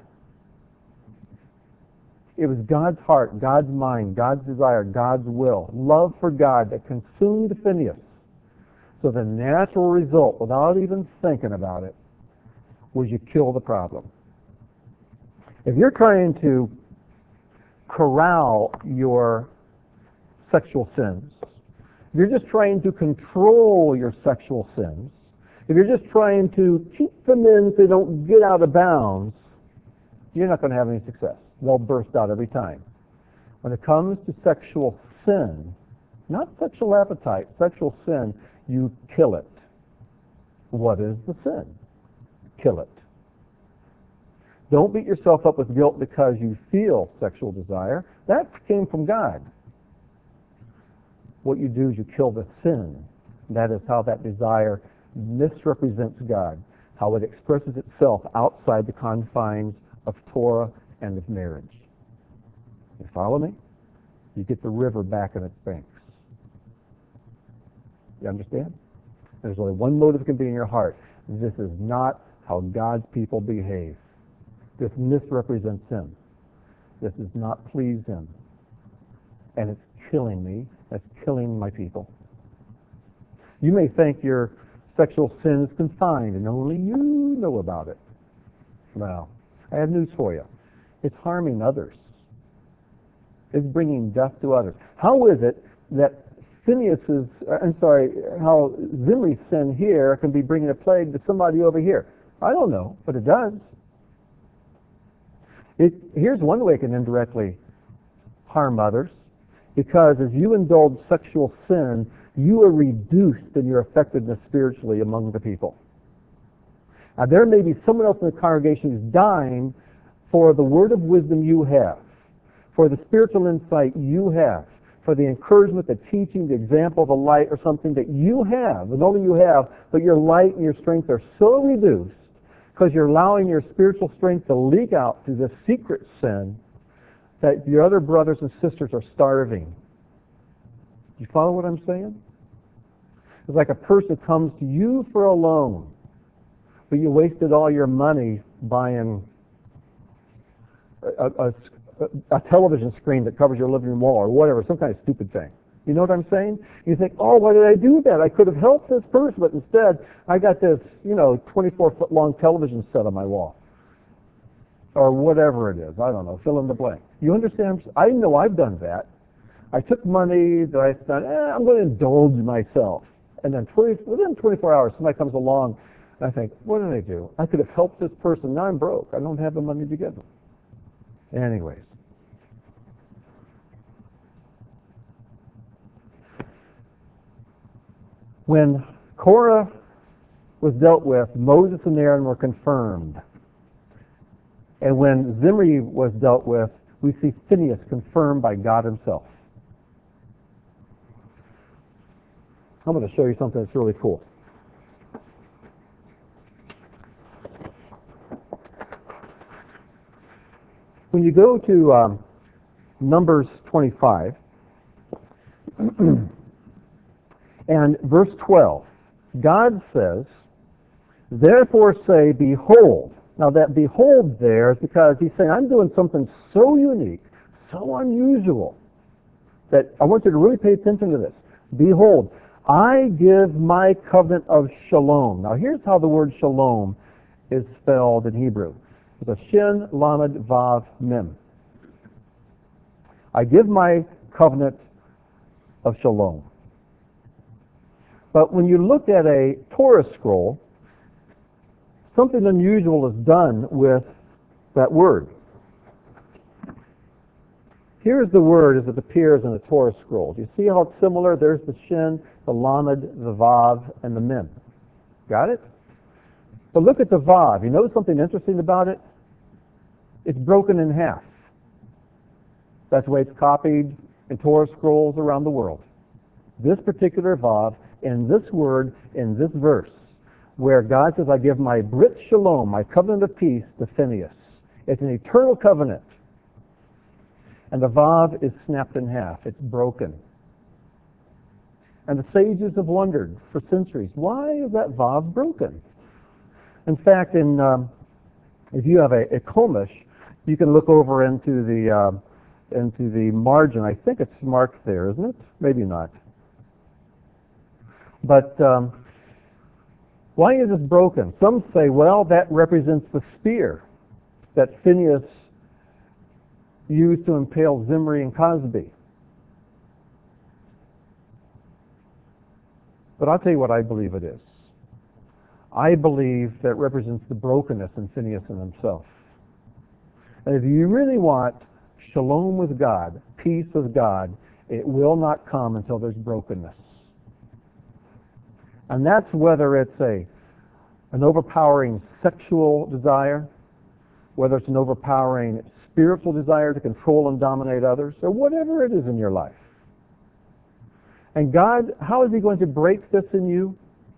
It was God's heart, God's mind, God's desire, God's will, love for God that consumed Phinehas. So the natural result, without even thinking about it, was you kill the problem. If you're trying to corral your sexual sins, if you're just trying to control your sexual sins, if you're just trying to keep them in so they don't get out of bounds, you're not going to have any success. They'll burst out every time. When it comes to sexual sin, not sexual appetite, sexual sin, you kill it. What is the sin? Kill it. Don't beat yourself up with guilt because you feel sexual desire. That came from God. What you do is you kill the sin. That is how that desire misrepresents God, how it expresses itself outside the confines of Torah and of marriage. You follow me? You get the river back in its banks. You understand? There's only one motive that can be in your heart. This is not how God's people behave. This misrepresents Him. This does not please Him. And it's killing me. It's killing my people. You may think your sexual sin is confined and only you know about it. Well, I have news for you. It's harming others. It's bringing death to others. How is it that Phinehas's, I'm sorry, how Zimri's sin here can be bringing a plague to somebody over here? I don't know, but it does. It, here's one way it can indirectly harm others, because as you indulge sexual sin, you are reduced in your effectiveness spiritually among the people. Now, there may be someone else in the congregation who's dying for the word of wisdom you have, for the spiritual insight you have, for the encouragement, the teaching, the example, the light, or something that you have, and only you have, but your light and your strength are so reduced because you're allowing your spiritual strength to leak out through this secret sin that your other brothers and sisters are starving. You follow what I'm saying? It's like a person comes to you for a loan, but you wasted all your money buying a, a, a television screen that covers your living room wall or whatever, some kind of stupid thing. You know what I'm saying? You think, oh, why did I do that? I could have helped this person, but instead I got this, you know, twenty-four foot long television set on my wall. Or whatever it is. I don't know. Fill in the blank. You understand? I know I've done that. I took money that I spent, eh, I'm going to indulge myself. And then twenty, within twenty-four hours, somebody comes along, and I think, what did I do? I could have helped this person. Now I'm broke. I don't have the money to give them. Anyways. When Korah was dealt with, Moses and Aaron were confirmed. And when Zimri was dealt with, we see Phinehas confirmed by God Himself. I'm going to show you something that's really cool. When you go to um, Numbers twenty-five and verse twelve, God says, therefore say, behold. Now that behold there is because He's saying, I'm doing something so unique, so unusual, that I want you to really pay attention to this. Behold, I give my covenant of shalom. Now here's how the word shalom is spelled in Hebrew. It's a shin, lamed, vav, mem. I give my covenant of shalom. But when you look at a Torah scroll, something unusual is done with that word. Here's the word as it appears in the Torah scroll. Do you see how it's similar? There's the shin, the lamed, the vav, and the mem. Got it? But look at the vav. You notice something interesting about it? It's broken in half. That's the way it's copied in Torah scrolls around the world. This particular vav, in this word, in this verse, where God says, I give my Brit Shalom, my covenant of peace, to Phinehas. It's an eternal covenant. And the vav is snapped in half. It's broken. And the sages have wondered for centuries, why is that vav broken? In fact, in um, if you have a, a Chumash, you can look over into the uh, into the margin. I think it's marked there, isn't it? Maybe not. But um, why is this broken? Some say, well, that represents the spear that Phinehas used to impale Zimri and Cosby. But I'll tell you what I believe it is. I believe that represents the brokenness in Phinehas and himself. And if you really want shalom with God, peace with God, it will not come until there's brokenness. And that's whether it's a an overpowering sexual desire, whether it's an overpowering spiritual desire to control and dominate others, or whatever it is in your life. And God, how is He going to break this in you?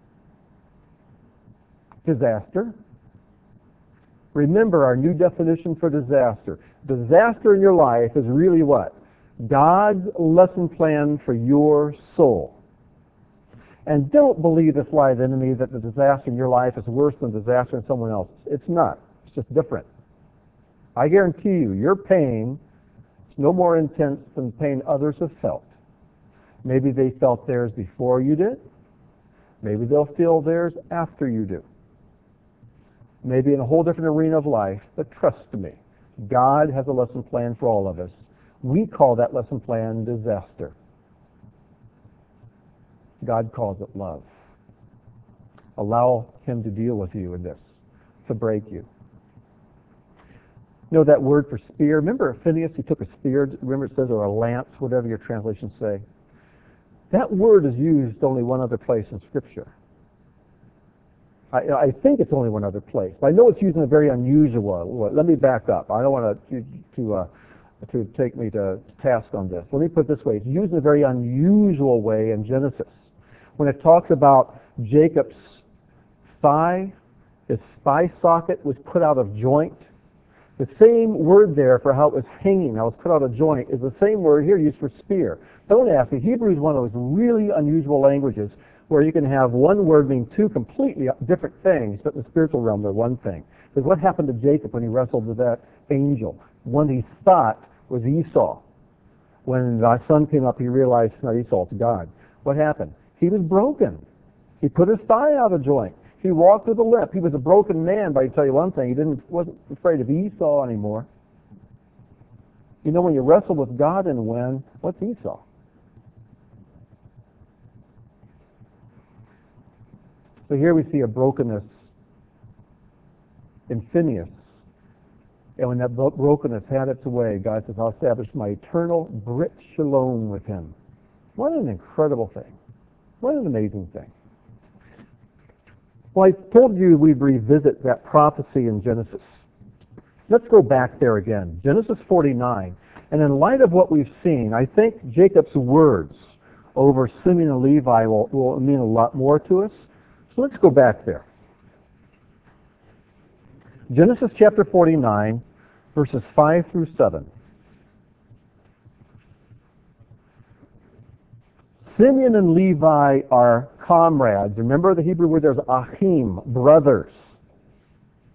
Disaster. Remember our new definition for disaster. Disaster in your life is really what? God's lesson plan for your soul. And don't believe this lie of the enemy that the disaster in your life is worse than disaster in someone else's. It's not. It's just different. I guarantee you, your pain is no more intense than the pain others have felt. Maybe they felt theirs before you did. Maybe they'll feel theirs after you do. Maybe in a whole different arena of life, but trust me, God has a lesson plan for all of us. We call that lesson plan disaster. God calls it love. Allow Him to deal with you in this, to break you. You know that word for spear? Remember Phinehas, he took a spear, remember it says, or a lance, whatever your translations say. That word is used only one other place in Scripture. I, I think it's only one other place. But I know it's used in a very unusual way. Let me back up. I don't want to to, uh, to take me to task on this. Let me put it this way. It's used in a very unusual way in Genesis. When it talks about Jacob's thigh, his thigh socket was put out of joint. The same word there for how it was hanging, how it was put out of joint, is the same word here used for spear. Don't ask me. Hebrew is one of those really unusual languages where you can have one word mean two completely different things, but in the spiritual realm they're one thing. Because what happened to Jacob when he wrestled with that angel? One he thought was Esau. When the son came up, he realized it's not Esau, it's God. What happened? He was broken. He put his thigh out of joint. He walked with a limp. He was a broken man, but I tell you one thing, he didn't wasn't afraid of Esau anymore. You know, when you wrestle with God and win, what's Esau? So here we see a brokenness in Phinehas. And when that brokenness had its way, God says, I'll establish my eternal Brit Shalom with him. What an incredible thing. What an amazing thing. Well, I told you we'd revisit that prophecy in Genesis. Let's go back there again. Genesis forty-nine. And in light of what we've seen, I think Jacob's words over Simeon and Levi will, will mean a lot more to us. So let's go back there. Genesis chapter forty-nine, verses five through seven. Simeon and Levi are comrades. Remember the Hebrew word there's achim, brothers.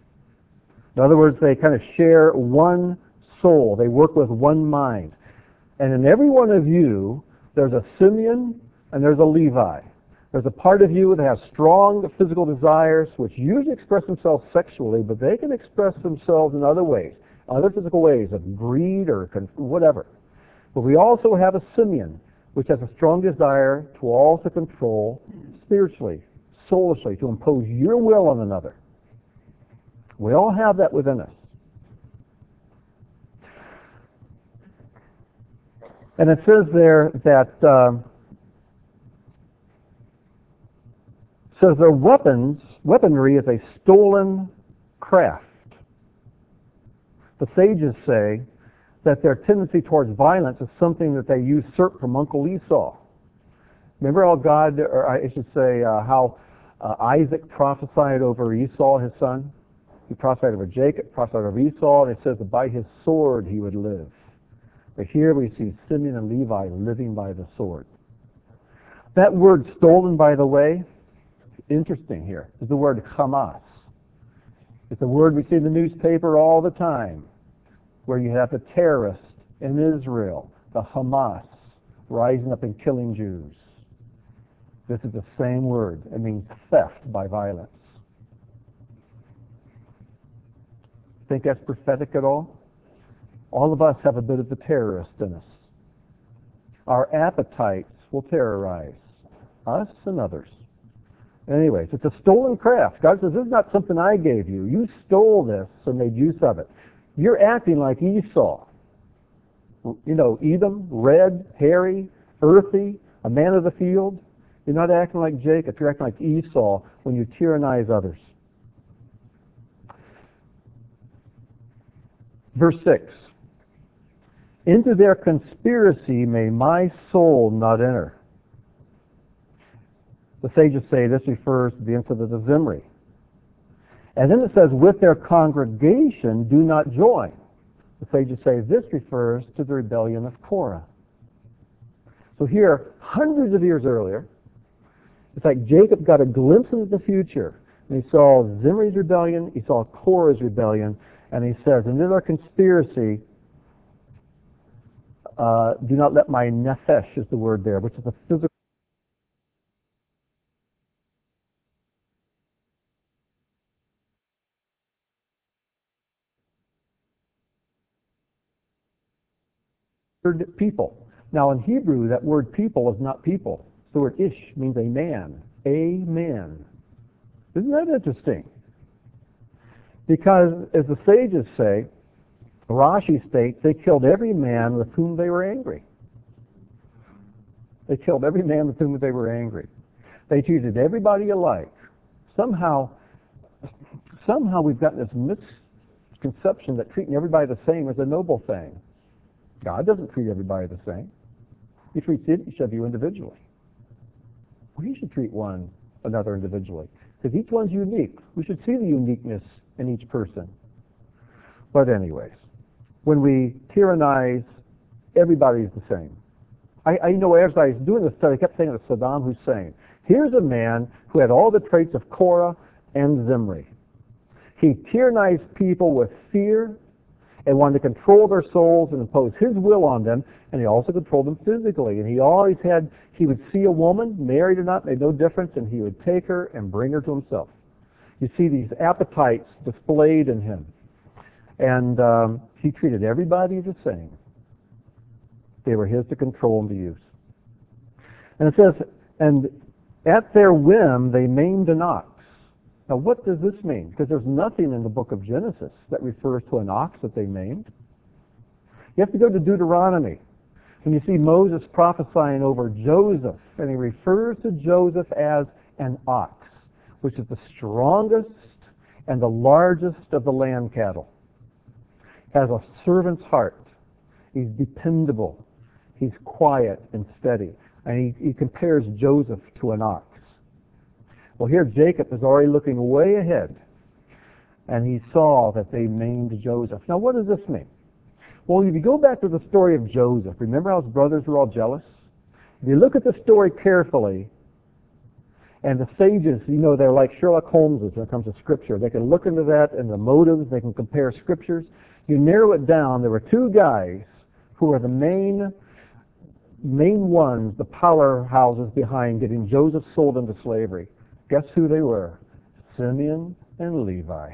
In other words, they kind of share one soul. They work with one mind. And in every one of you, there's a Simeon and there's a Levi. There's a part of you that has strong physical desires, which usually express themselves sexually, but they can express themselves in other ways, other physical ways of greed or whatever. But we also have a Simeon, which has a strong desire to also control spiritually, soulishly, to impose your will on another. We all have that within us. And it says there that um, says their weapons, weaponry is a stolen craft. The sages say that their tendency towards violence is something that they usurp from Uncle Esau. Remember how God, or I should say, uh, how uh, Isaac prophesied over Esau, his son? He prophesied over Jacob, prophesied over Esau, and it says that by his sword he would live. But here we see Simeon and Levi living by the sword. That word stolen, by the way, interesting here, is the word Hamas. It's a word we see in the newspaper all the time, where you have the terrorists in Israel, the Hamas, rising up and killing Jews. This is the same word. It means theft by violence. Think that's prophetic at all? All of us have a bit of the terrorist in us. Our appetites will terrorize us and others. Anyways, it's a stolen craft. God says, this is not something I gave you. You stole this and made use of it. You're acting like Esau. You know, Edom, red, hairy, earthy, a man of the field. You're not acting like Jacob. You're acting like Esau when you tyrannize others. Verse six. Into their conspiracy may my soul not enter. The sages say this refers to the incident of Zimri. And then it says, with their congregation do not join. The sages say this refers to the rebellion of Korah. So here, hundreds of years earlier, it's like Jacob got a glimpse into the future. And he saw Zimri's rebellion, he saw Korah's rebellion, and he says, and in their conspiracy, uh, do not let my nephesh is the word there, which is a physical people. Now in Hebrew, that word people is not people. The word ish means a man. A man. Isn't that interesting? Because, as the sages say, Rashi states, they killed every man with whom they were angry. They killed every man with whom they were angry. They treated everybody alike. Somehow, somehow we've got this misconception that treating everybody the same is a noble thing. God doesn't treat everybody the same. He treats each of you individually. We should treat one another individually, because each one's unique. We should see the uniqueness in each person. But anyways, when we tyrannize, everybody's the same. I, I know as I was doing this study, I kept saying to Saddam Hussein, here's a man who had all the traits of Korah and Zimri. He tyrannized people with fear and wanted to control their souls and impose his will on them, and he also controlled them physically. And he always had, he would see a woman, married or not, made no difference, and he would take her and bring her to himself. You see these appetites displayed in him. And um, he treated everybody the same. They were his to control and to use. And it says, and at their whim they maimed an ox. Now what does this mean? Because there's nothing in the book of Genesis that refers to an ox that they maimed. You have to go to Deuteronomy. And you see Moses prophesying over Joseph, and he refers to Joseph as an ox, which is the strongest and the largest of the land cattle. Has a servant's heart. He's dependable. He's quiet and steady. And he, he compares Joseph to an ox. Well, here Jacob is already looking way ahead, and he saw that they maimed Joseph. Now, what does this mean? Well, if you go back to the story of Joseph, remember how his brothers were all jealous? If you look at the story carefully, and the sages, you know, they're like Sherlock Holmes when it comes to Scripture. They can look into that and the motives. They can compare Scriptures. You narrow it down. There were two guys who were the main main ones, the powerhouses behind getting Joseph sold into slavery. Guess who they were? Simeon and Levi.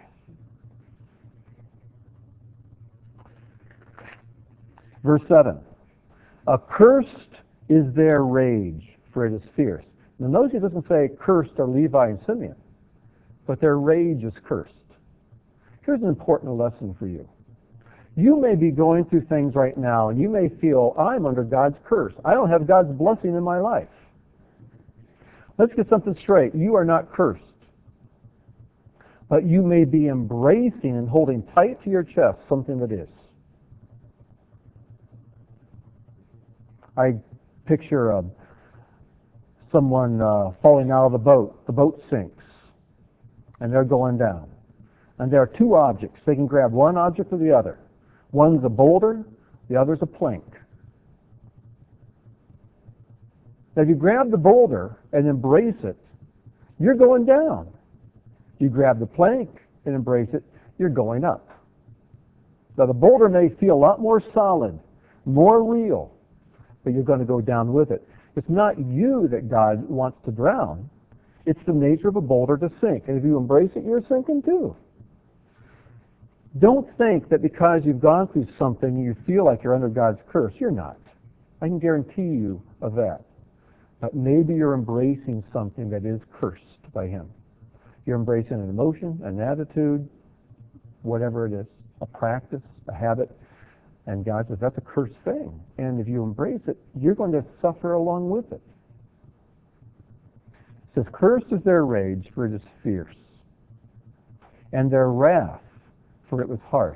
Verse seven. Accursed is their rage, for it is fierce. Now notice it doesn't say cursed are Levi and Simeon, but their rage is cursed. Here's an important lesson for you. You may be going through things right now, and you may feel, I'm under God's curse. I don't have God's blessing in my life. Let's get something straight. You are not cursed. But you may be embracing and holding tight to your chest something that is. I picture uh, someone uh, falling out of the boat. The boat sinks, and they're going down. And there are two objects. They can grab one object or the other. One's a boulder, the other's a plank. Now, if you grab the boulder and embrace it, you're going down. You grab the plank and embrace it, you're going up. Now, the boulder may feel a lot more solid, more real, but you're going to go down with it. It's not you that God wants to drown. It's the nature of a boulder to sink. And if you embrace it, you're sinking too. Don't think that because you've gone through something you feel like you're under God's curse. You're not. I can guarantee you of that. But maybe you're embracing something that is cursed by Him. You're embracing an emotion, an attitude, whatever it is, a practice, a habit. And God says, that's a cursed thing. And if you embrace it, you're going to suffer along with it. It says, cursed is their rage, for it is fierce. And their wrath, for it was harsh.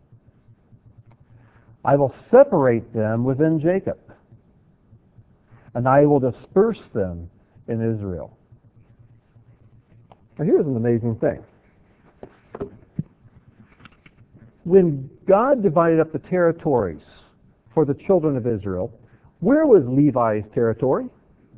I will separate them within Jacob, and I will disperse them in Israel. Now here's an amazing thing. When God divided up the territories for the children of Israel, where was Levi's territory?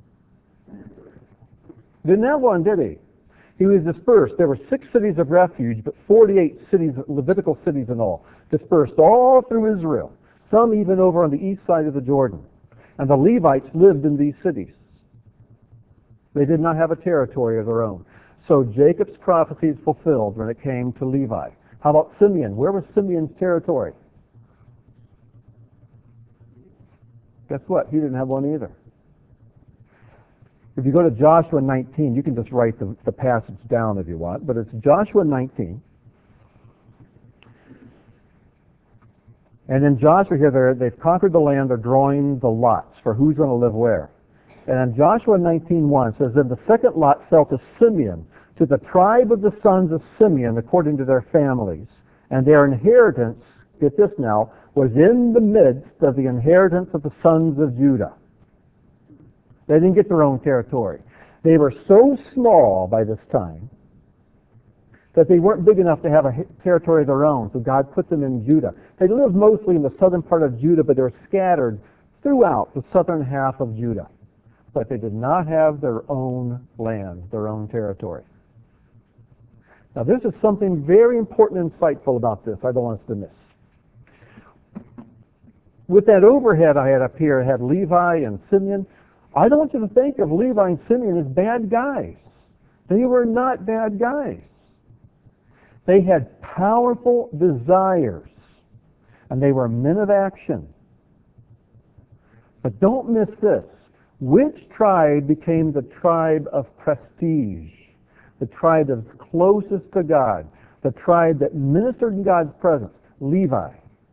Didn't have one, did he? He was dispersed. There were six cities of refuge, but forty-eight cities, Levitical cities in all, dispersed all through Israel, some even over on the east side of the Jordan. And the Levites lived in these cities. They did not have a territory of their own. So Jacob's prophecy is fulfilled when it came to Levi. How about Simeon? Where was Simeon's territory? Guess what? He didn't have one either. If you go to Joshua nineteen, you can just write the, the passage down if you want, but it's Joshua nineteen. And in Joshua here, they've conquered the land, they're drawing the lots for who's going to live where. And in Joshua nineteen one, it says, then the second lot fell to Simeon, to the tribe of the sons of Simeon, according to their families. And their inheritance, get this now, was in the midst of the inheritance of the sons of Judah. They didn't get their own territory. They were so small by this time that they weren't big enough to have a territory of their own, so God put them in Judah. They lived mostly in the southern part of Judah, but they were scattered throughout the southern half of Judah. But they did not have their own land, their own territory. Now this is something very important and insightful about this I don't want us to miss. With that overhead I had up here, I had Levi and Simeon. I don't want you to think of Levi and Simeon as bad guys. They were not bad guys. They had powerful desires, and they were men of action. But don't miss this. Which tribe became the tribe of prestige? The tribe that's closest to God. The tribe that ministered in God's presence. Levi.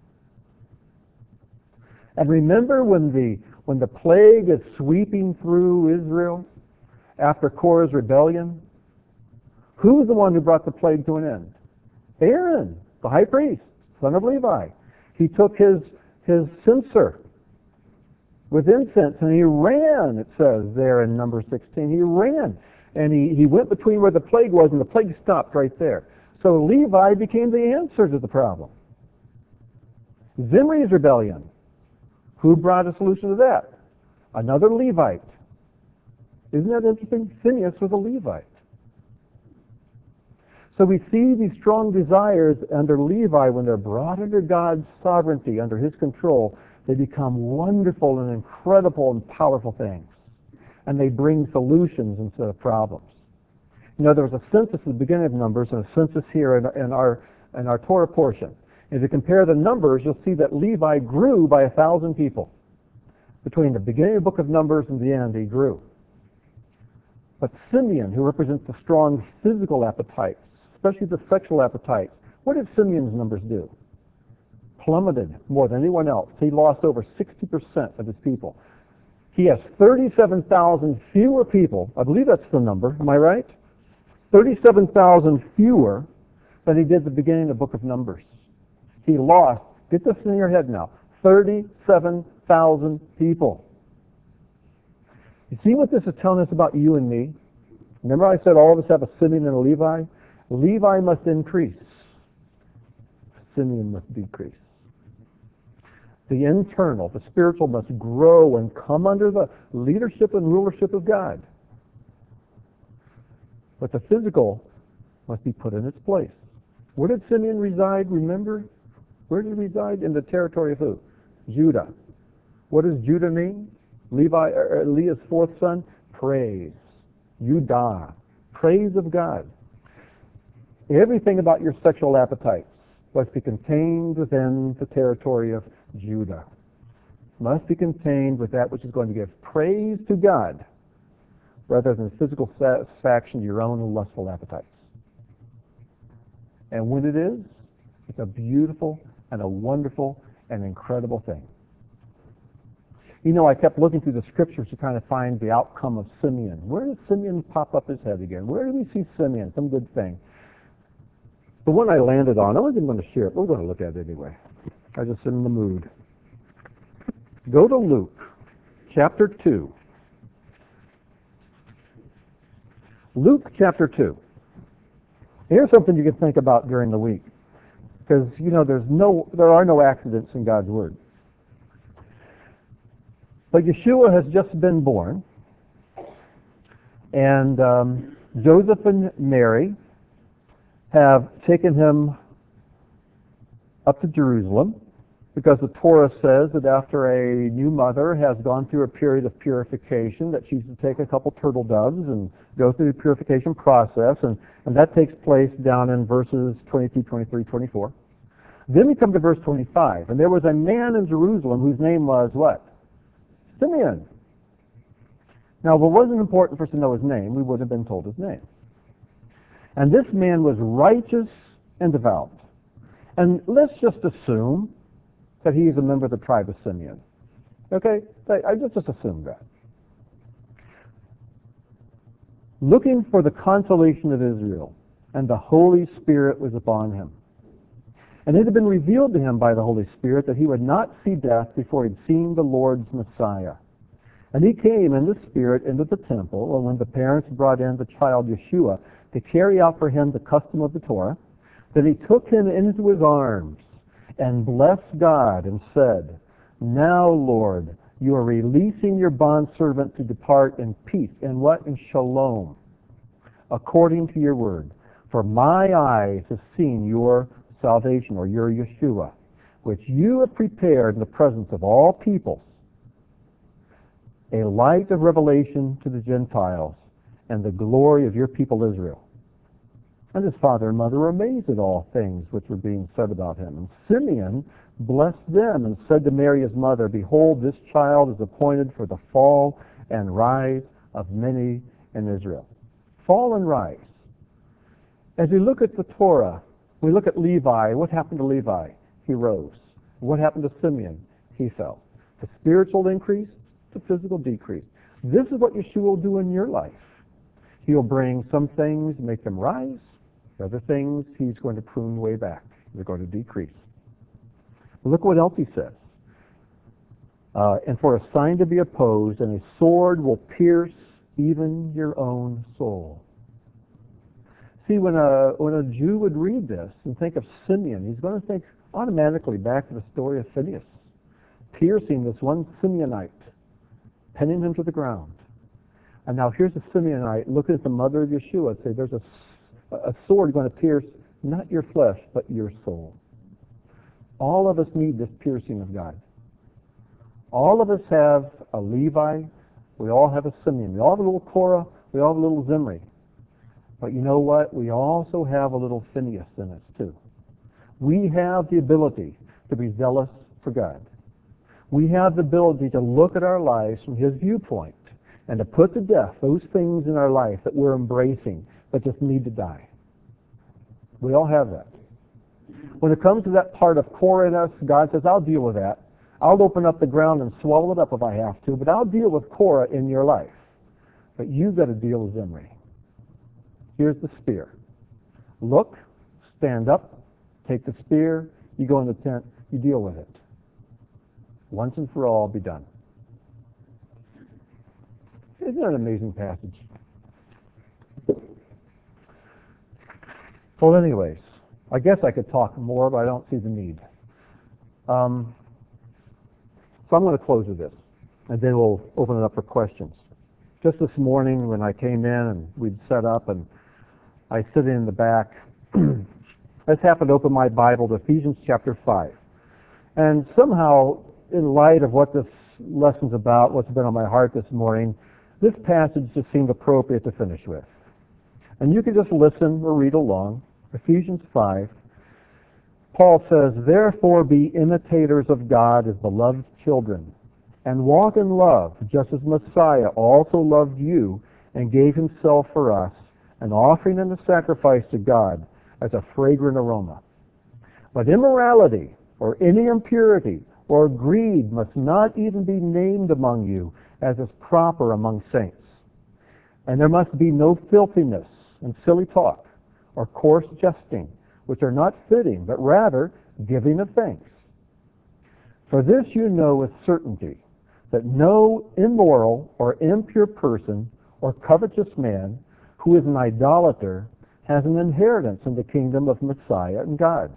And remember when the when the plague is sweeping through Israel after Korah's rebellion? Who's the one who brought the plague to an end? Aaron, the high priest, son of Levi. He took his his censer with incense and he ran, it says there in number sixteen. He ran and he, he went between where the plague was and the plague stopped right there. So Levi became the answer to the problem. Zimri's rebellion. Who brought a solution to that? Another Levite. Isn't that interesting? Phinehas was a Levite. So we see these strong desires under Levi when they're brought under God's sovereignty, under His control. They become wonderful and incredible and powerful things. And they bring solutions instead of problems. You know, there was a census at the beginning of Numbers and a census here in, in, our, in our Torah portion. If you compare the numbers, you'll see that Levi grew by a thousand people. Between the beginning of the book of Numbers and the end, he grew. But Simeon, who represents the strong physical appetites, especially the sexual appetites, what did Simeon's numbers do? Plummeted more than anyone else. He lost over sixty percent of his people. He has thirty-seven thousand fewer people. I believe that's the number. Am I right? thirty-seven thousand fewer than he did at the beginning of the book of Numbers. He lost, get this in your head now, thirty-seven thousand people. You see what this is telling us about you and me? Remember I said all of us have a Simeon and a Levi? Levi must increase. Simeon must decrease. The internal, the spiritual must grow and come under the leadership and rulership of God. But the physical must be put in its place. Where did Simeon reside, remember? Where did he reside? In the territory of who? Judah. What does Judah mean? Levi, er, Leah's fourth son? Praise. Judah. Praise of God. Everything about your sexual appetites must be contained within the territory of Judah. Must be contained with that which is going to give praise to God rather than physical satisfaction to your own lustful appetites. And when it is, it's a beautiful and a wonderful and incredible thing. You know, I kept looking through the scriptures to kind of find the outcome of Simeon. Where did Simeon pop up his head again? Where do we see Simeon? Some good thing. The one I landed on, I wasn't even going to share it, but we're going to look at it anyway. I was just in the mood. Go to Luke, chapter two. Luke chapter two. Here's something you can think about during the week. Because, you know, there's no, there are no accidents in God's Word. But Yeshua has just been born. And um, Joseph and Mary have taken him up to Jerusalem because the Torah says that after a new mother has gone through a period of purification, that she's to take a couple turtle doves and go through the purification process, and, and that takes place down in verses twenty-two, twenty-three, twenty-four. Then we come to verse twenty-five, and there was a man in Jerusalem whose name was what? Simeon. Now, if it wasn't important for us to know his name, we would have been told his name. And this man was righteous and devout. And let's just assume that he is a member of the tribe of Simeon. Okay? I just, just assume that. Looking for the consolation of Israel, and the Holy Spirit was upon him. And it had been revealed to him by the Holy Spirit that he would not see death before he had seen the Lord's Messiah. And he came in the Spirit into the temple, and when the parents brought in the child Yeshua to carry out for him the custom of the Torah, then he took him into his arms and blessed God and said, "Now, Lord, you are releasing your bondservant to depart in peace." And what? In shalom, according to your word. For my eyes have seen your salvation, or your Yeshua, which you have prepared in the presence of all peoples, a light of revelation to the Gentiles, and the glory of your people Israel. And his father and mother were amazed at all things which were being said about him. And Simeon blessed them and said to Mary his mother, "Behold, this child is appointed for the fall and rise of many in Israel." Fall and rise. As we look at the Torah, we look at Levi. What happened to Levi? He rose. What happened to Simeon? He fell. The spiritual increase, the physical decrease. This is what Yeshua will do in your life. He'll bring some things, make them rise. Other things, he's going to prune way back. They're going to decrease. Look what else he says. Uh, and for a sign to be opposed, and a sword will pierce even your own soul. See, when a, when a Jew would read this and think of Simeon, he's going to think automatically back to the story of Phineas, piercing this one Simeonite, pinning him to the ground. And now here's a Simeonite looking at the mother of Yeshua and say, there's a, a sword going to pierce not your flesh, but your soul. All of us need this piercing of God. All of us have a Levi. We all have a Simeon. We all have a little Korah. We all have a little Zimri. But you know what? We also have a little Phinehas in us too. We have the ability to be zealous for God. We have the ability to look at our lives from His viewpoint and to put to death those things in our life that we're embracing but just need to die. We all have that. When it comes to that part of Korah in us, God says, I'll deal with that. I'll open up the ground and swallow it up if I have to, but I'll deal with Korah in your life. But you've got to deal with Zimri. Here's the spear. Look, stand up, take the spear, you go in the tent, you deal with it. Once and for all, be done. Isn't that an amazing passage? Well, anyways, I guess I could talk more, but I don't see the need. Um, so I'm going to close with this, and then we'll open it up for questions. Just this morning when I came in and we'd set up, and I sit in the back, I just happened to open my Bible to Ephesians chapter five. And somehow, in light of what this lesson's about, what's been on my heart this morning, this passage just seemed appropriate to finish with. And you can just listen or read along. Ephesians five. Paul says, therefore be imitators of God as beloved children, and walk in love, just as Messiah also loved you and gave himself for us, an offering and a sacrifice to God as a fragrant aroma. But immorality, or any impurity, or greed must not even be named among you, as is proper among saints. And there must be no filthiness and silly talk, or coarse jesting, which are not fitting, but rather giving of thanks. For this you know with certainty, that no immoral or impure person or covetous man who is an idolater has an inheritance in the kingdom of Messiah and God.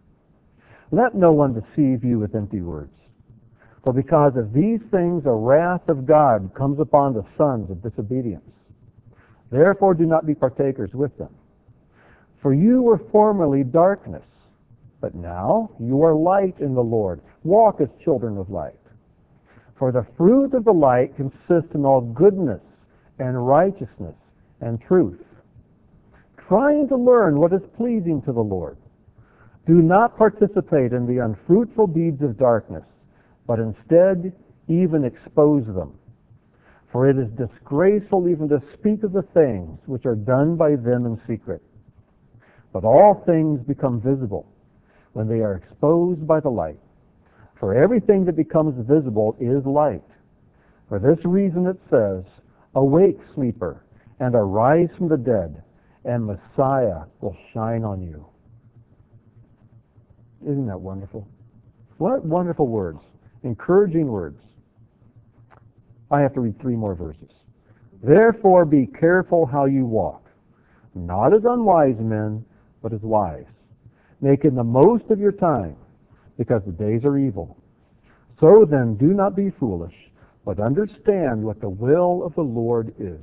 Let no one deceive you with empty words. For because of these things the wrath of God comes upon the sons of disobedience. Therefore do not be partakers with them. For you were formerly darkness, but now you are light in the Lord. Walk as children of light. For the fruit of the light consists in all goodness and righteousness and truth, trying to learn what is pleasing to the Lord. Do not participate in the unfruitful deeds of darkness, but instead even expose them. For it is disgraceful even to speak of the things which are done by them in secret. But all things become visible when they are exposed by the light. For everything that becomes visible is light. For this reason it says, awake, sleeper, and arise from the dead, and Messiah will shine on you. Isn't that wonderful? What wonderful words. Encouraging words. I have to read three more verses. Therefore be careful how you walk, not as unwise men, but as wise, making the most of your time, because the days are evil. So then do not be foolish, but understand what the will of the Lord is.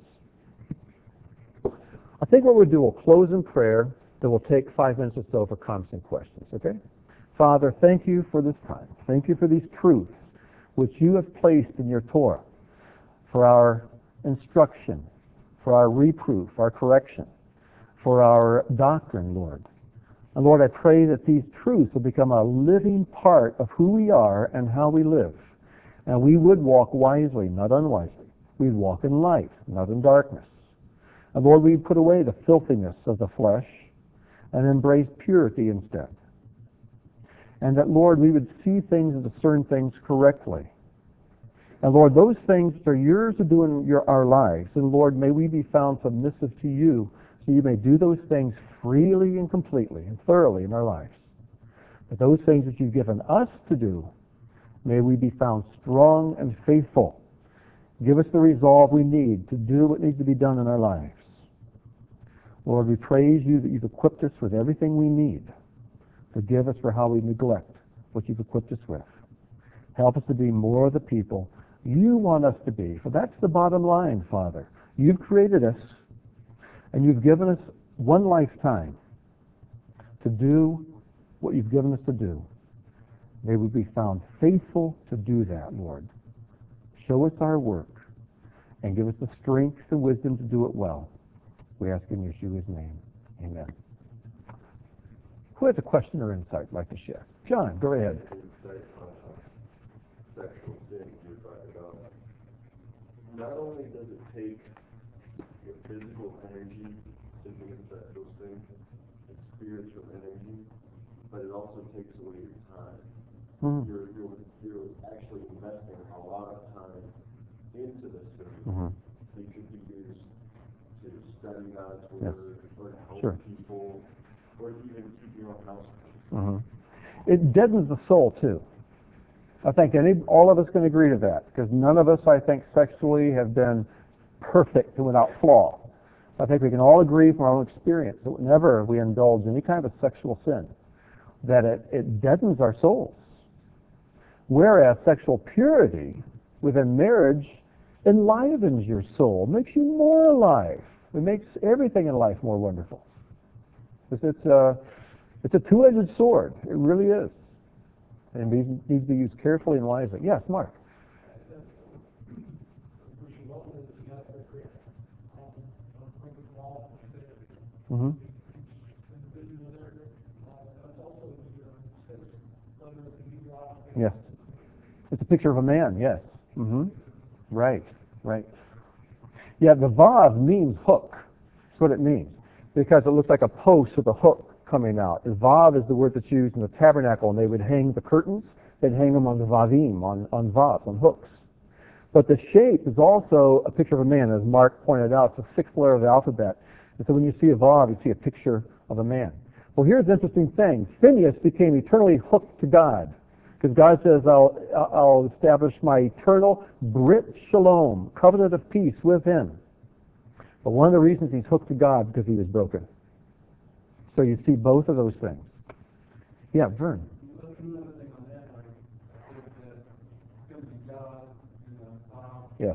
I think what we'll do, we'll close in prayer, then we'll take five minutes or so for comments and questions, okay? Father, thank you for this time. Thank you for these truths which you have placed in your Torah for our instruction, for our reproof, our correction, for our doctrine, Lord. And Lord, I pray that these truths will become a living part of who we are and how we live. And we would walk wisely, not unwisely. We'd walk in light, not in darkness. And Lord, we'd put away the filthiness of the flesh and embrace purity instead. And that, Lord, we would see things and discern things correctly. And Lord, those things that are yours to do in your, our lives, and Lord, may we be found submissive to you, so you may do those things freely and completely and thoroughly in our lives. But those things that you've given us to do, may we be found strong and faithful. Give us the resolve we need to do what needs to be done in our lives. Lord, we praise you that you've equipped us with everything we need. Forgive us for how we neglect what you've equipped us with. Help us to be more the people you want us to be. For that's the bottom line, Father. You've created us, and you've given us one lifetime to do what you've given us to do. May we be found faithful to do that, Lord. show us our work and give us the strength and wisdom to do it well. We ask in Yeshua's name. Amen. Who has a question or insight like to share? John, go ahead. Sexual sin you're talking about. Not only does it take your physical energy to do sexual sin, it's spiritual energy, but it also takes away your time. Mm-hmm. You're, you're, you're actually investing a lot of time into the sin. Mm-hmm. So you could be used to study God's word, yes. or to help sure. people, or even keep your own house. Mm-hmm. It deadens the soul, too. I think any, all of us can agree to that, because none of us, I think, sexually have been perfect and without flaw. I think we can all agree from our own experience that whenever we indulge in any kind of sexual sin, that it, it deadens our souls. Whereas sexual purity within marriage enlivens your soul, makes you more alive. It makes everything in life more wonderful. It's, it's, a, it's a two-edged sword. It really is. And it needs to be used carefully and wisely. Yes, Mark. Mm-hmm. Yes. It's a picture of a man, yes. Mm-hmm. Right, right. Yeah, the vav means hook. That's what it means. Because it looks like a post with a hook coming out. The vav is the word that's used in the tabernacle, and they would hang the curtains. They'd hang them on the vavim, on, on vav, on hooks. But the shape is also a picture of a man, as Mark pointed out. It's the sixth letter of the alphabet. And so when you see a vav, you see a picture of a man. Well, here's the interesting thing. Phineas became eternally hooked to God. Because God says, I'll, I'll establish my eternal Brit Shalom, covenant of peace with him. But one of the reasons he's hooked to God because he was broken. So you see both of those things. Yeah, Vern. Yes.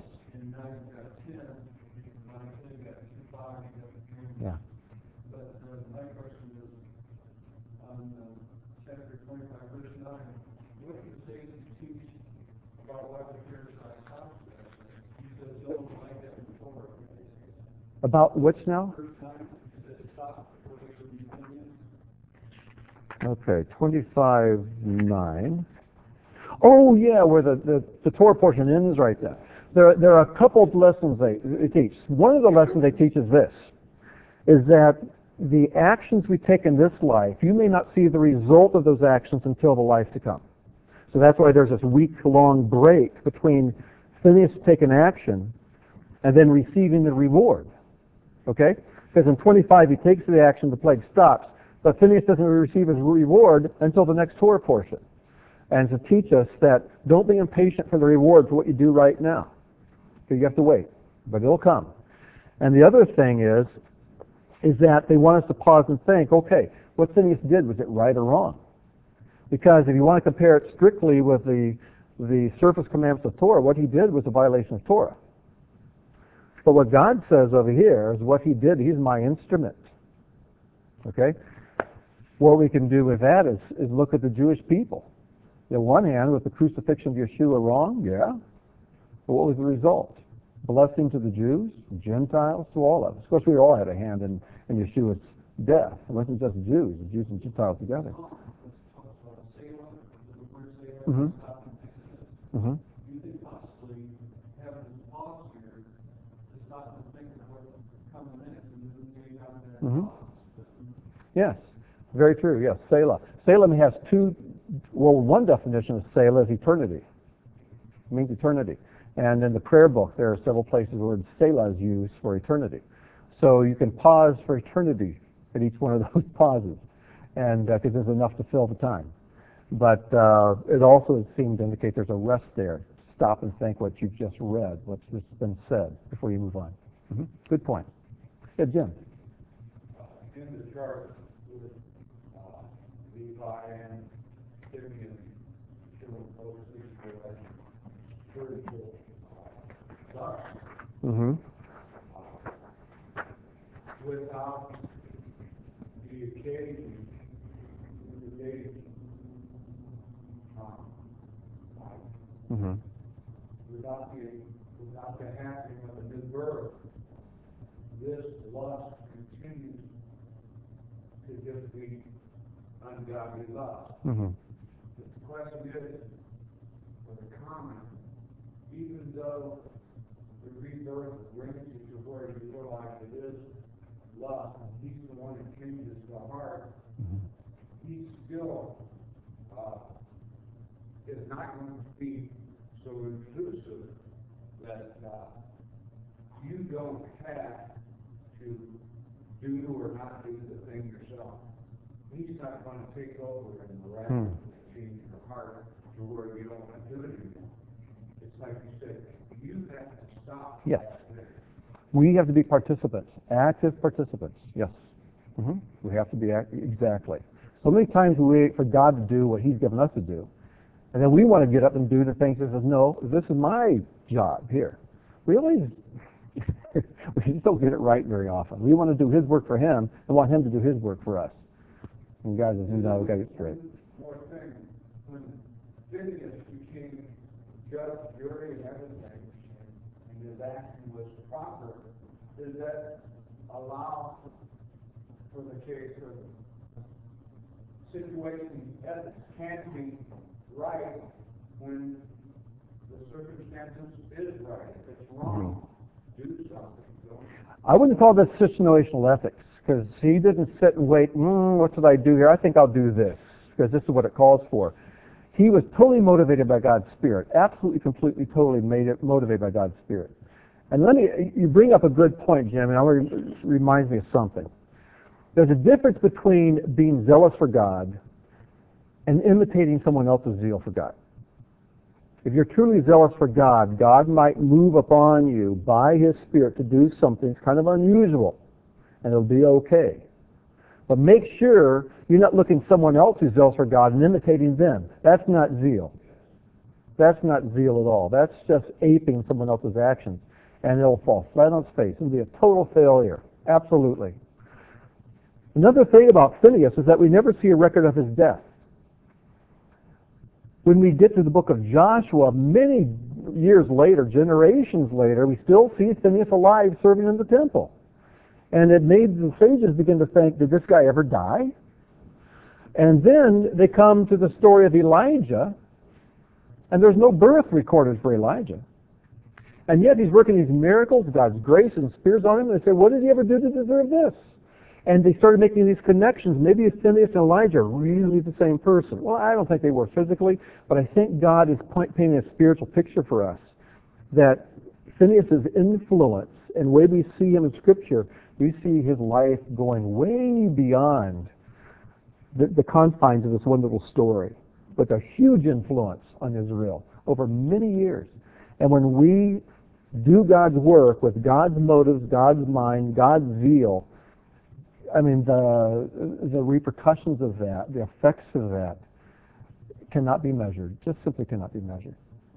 Yeah. But uh, my question is on uh, chapter twenty-five, verse nine. What does Satan teach about what the parasite stops at? He says, don't like that before. About which now? Verse nine, he says, stop before there should be opinions. Okay, twenty-five nine. Oh, yeah, where the, the, the Torah portion ends right there. There, there are a couple of lessons they, they teach. One of the lessons they teach is this, is that the actions we take in this life, you may not see the result of those actions until the life to come. So that's why there's this week-long break between Phineas taking action and then receiving the reward. Okay? Because in twenty-five, he takes the action, the plague stops, but Phineas doesn't receive his reward until the next Torah portion. And to teach us that don't be impatient for the reward for what you do right now. Because you have to wait. But it'll come. And the other thing is, is that they want us to pause and think, okay, what Phineas did, was it right or wrong? Because if you want to compare it strictly with the, the surface commandments of Torah, what he did was a violation of Torah. But what God says over here is what he did, he's my instrument. Okay? What we can do with that is, is look at the Jewish people. On one hand, was the crucifixion of Yeshua wrong? Yeah. But what was the result? Blessing to the Jews, Gentiles, to all of us. Of course, we all had a hand in, in Yeshua's death. It wasn't just Jews, the Jews and Gentiles together. Mm-hmm. Mm-hmm. You think possibly having this pause here to stop and think of what's coming next and then maybe have that mm-hmm. pause. Yes, very true, yes, Selah. Selah has two, well, one definition of Selah is eternity. It means eternity. And in the prayer book, there are several places where Selah is used for eternity. So you can pause for eternity at each one of those pauses, and because uh, there's enough to fill the time. But uh, it also seems to indicate there's a rest there. Stop and think what you've just read, what's just been said, before you move on. Mm-hmm. Good point. Yeah, Jim. Uh, in the chart with uh, Levi and Simeon showing posters for like spiritual uh, Mm-hmm. uh, without the occasion, the day, um, Mm-hmm. without the, without the happening of a new birth, this lust continues to just be ungodly lust. Mm-hmm. The question is, for the comment, even though the rebirth brings you to where you realize it is lust, and he's the one that changes the heart, Mm-hmm. he still uh, is not going to be so intrusive that uh, you don't have to do or not do the thing yourself. He's not going to take over and miraculously change your heart to where you don't want to do it anymore. It's like you said, you have to stop. Yes. We have to be participants, active participants. Yes. Mm-hmm. We have to be act- exactly. So many times we wait for God to do what He's given us to do, and then we want to get up and do the things that says, "No, this is my job here." We always we just don't get it right very often. We want to do His work for Him and want Him to do His work for us. And God says, "No, we got to get straight." One more thing, when Phineas became judge, jury, and everything, and his action was proper, does that allow for the case of situation ethics can't be right when the circumstances is right? If it's wrong, do something. Don't. I wouldn't call this situational ethics, because he didn't sit and wait, mm, what should I do here? I think I'll do this, because this is what it calls for. He was totally motivated by God's Spirit, absolutely, completely, totally made it, motivated by God's Spirit. And let me, you bring up a good point, Jim, and it reminds me of something. There's a difference between being zealous for God and imitating someone else's zeal for God. If you're truly zealous for God, God might move upon you by His Spirit to do something kind of unusual, and it'll be okay. But make sure you're not looking at someone else who's zealous for God and imitating them. That's not zeal. That's not zeal at all. That's just aping someone else's actions, and it'll fall flat on its face. It'll be a total failure. Absolutely. Another thing about Phineas is that we never see a record of his death. When we get to the book of Joshua, many years later, generations later, we still see Phineas alive serving in the temple. And it made the sages begin to think, did this guy ever die? And then they come to the story of Elijah, and there's no birth recorded for Elijah. And yet he's working these miracles, God's grace and spears on him, and they say, what did he ever do to deserve this? And they started making these connections. Maybe Phineas and Elijah are really the same person. Well, I don't think they were physically, but I think God is painting a spiritual picture for us that Phineas' influence and the way we see him in Scripture, we see his life going way beyond the, the confines of this one little story, with a huge influence on Israel over many years. And when we do God's work with God's motives, God's mind, God's zeal, I mean, the the repercussions of that, the effects of that, cannot be measured. Just simply cannot be measured.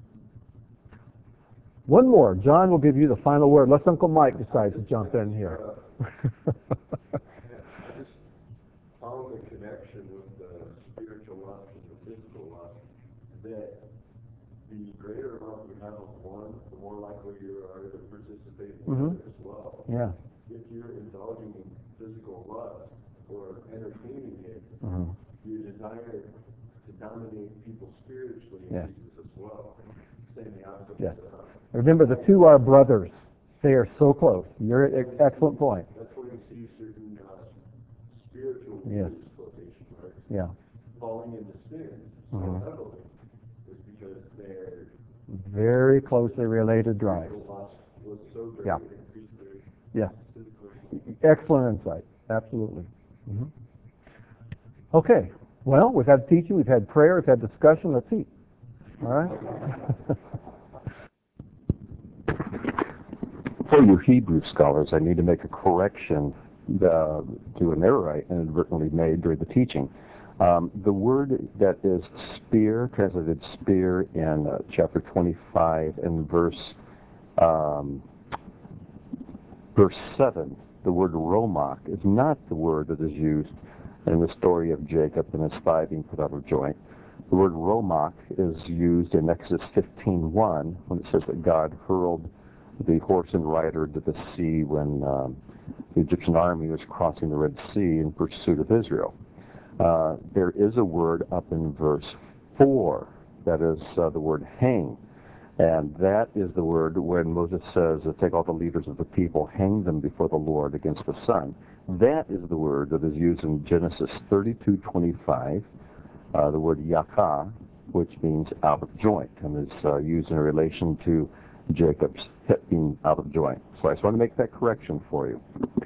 One more. John will give you the final word, unless Uncle Mike decides to jump in here. I just found the connection with the spiritual lust and the physical lust, that the greater love you have of one, the more likely you are to participate in Mm-hmm. it as well. Yeah. If you're indulging in physical lust or entertaining it, Mm-hmm. your desire to dominate people spiritually Yeah. increases as well. Saying the opposite. Yes. uh, Remember, the two are brothers. They are so close. You're an excellent point. That's where you see certain uh, spiritual Yes. quotation marks Yeah. falling into sin so Mhm. heavily is because their Very closely related drives. spiritual lust was so great Yeah. it increased their Yeah. physical. Excellent insight. Absolutely. Mm-hmm. Okay. Well, we've had teaching, we've had prayer, we've had discussion. Let's eat. All right? For you Hebrew scholars, I need to make a correction uh, to an error I inadvertently made during the teaching. Um, the word that is spear, translated spear in uh, chapter twenty-five and verse um, verse seven, the word romach is not the word that is used in the story of Jacob and his thigh being put out of joint. The word romach is used in Exodus fifteen one when it says that God hurled the horse and rider into the sea when um, the Egyptian army was crossing the Red Sea in pursuit of Israel. Uh, there is a word up in verse four that is uh, the word hang. And that is the word when Moses says, take all the leaders of the people, hang them before the Lord against the sun. That is the word that is used in Genesis thirty-two twenty-five, uh, the word yakah, which means out of joint, and is uh, used in relation to Jacob's hip being out of joint. So I just want to make that correction for you.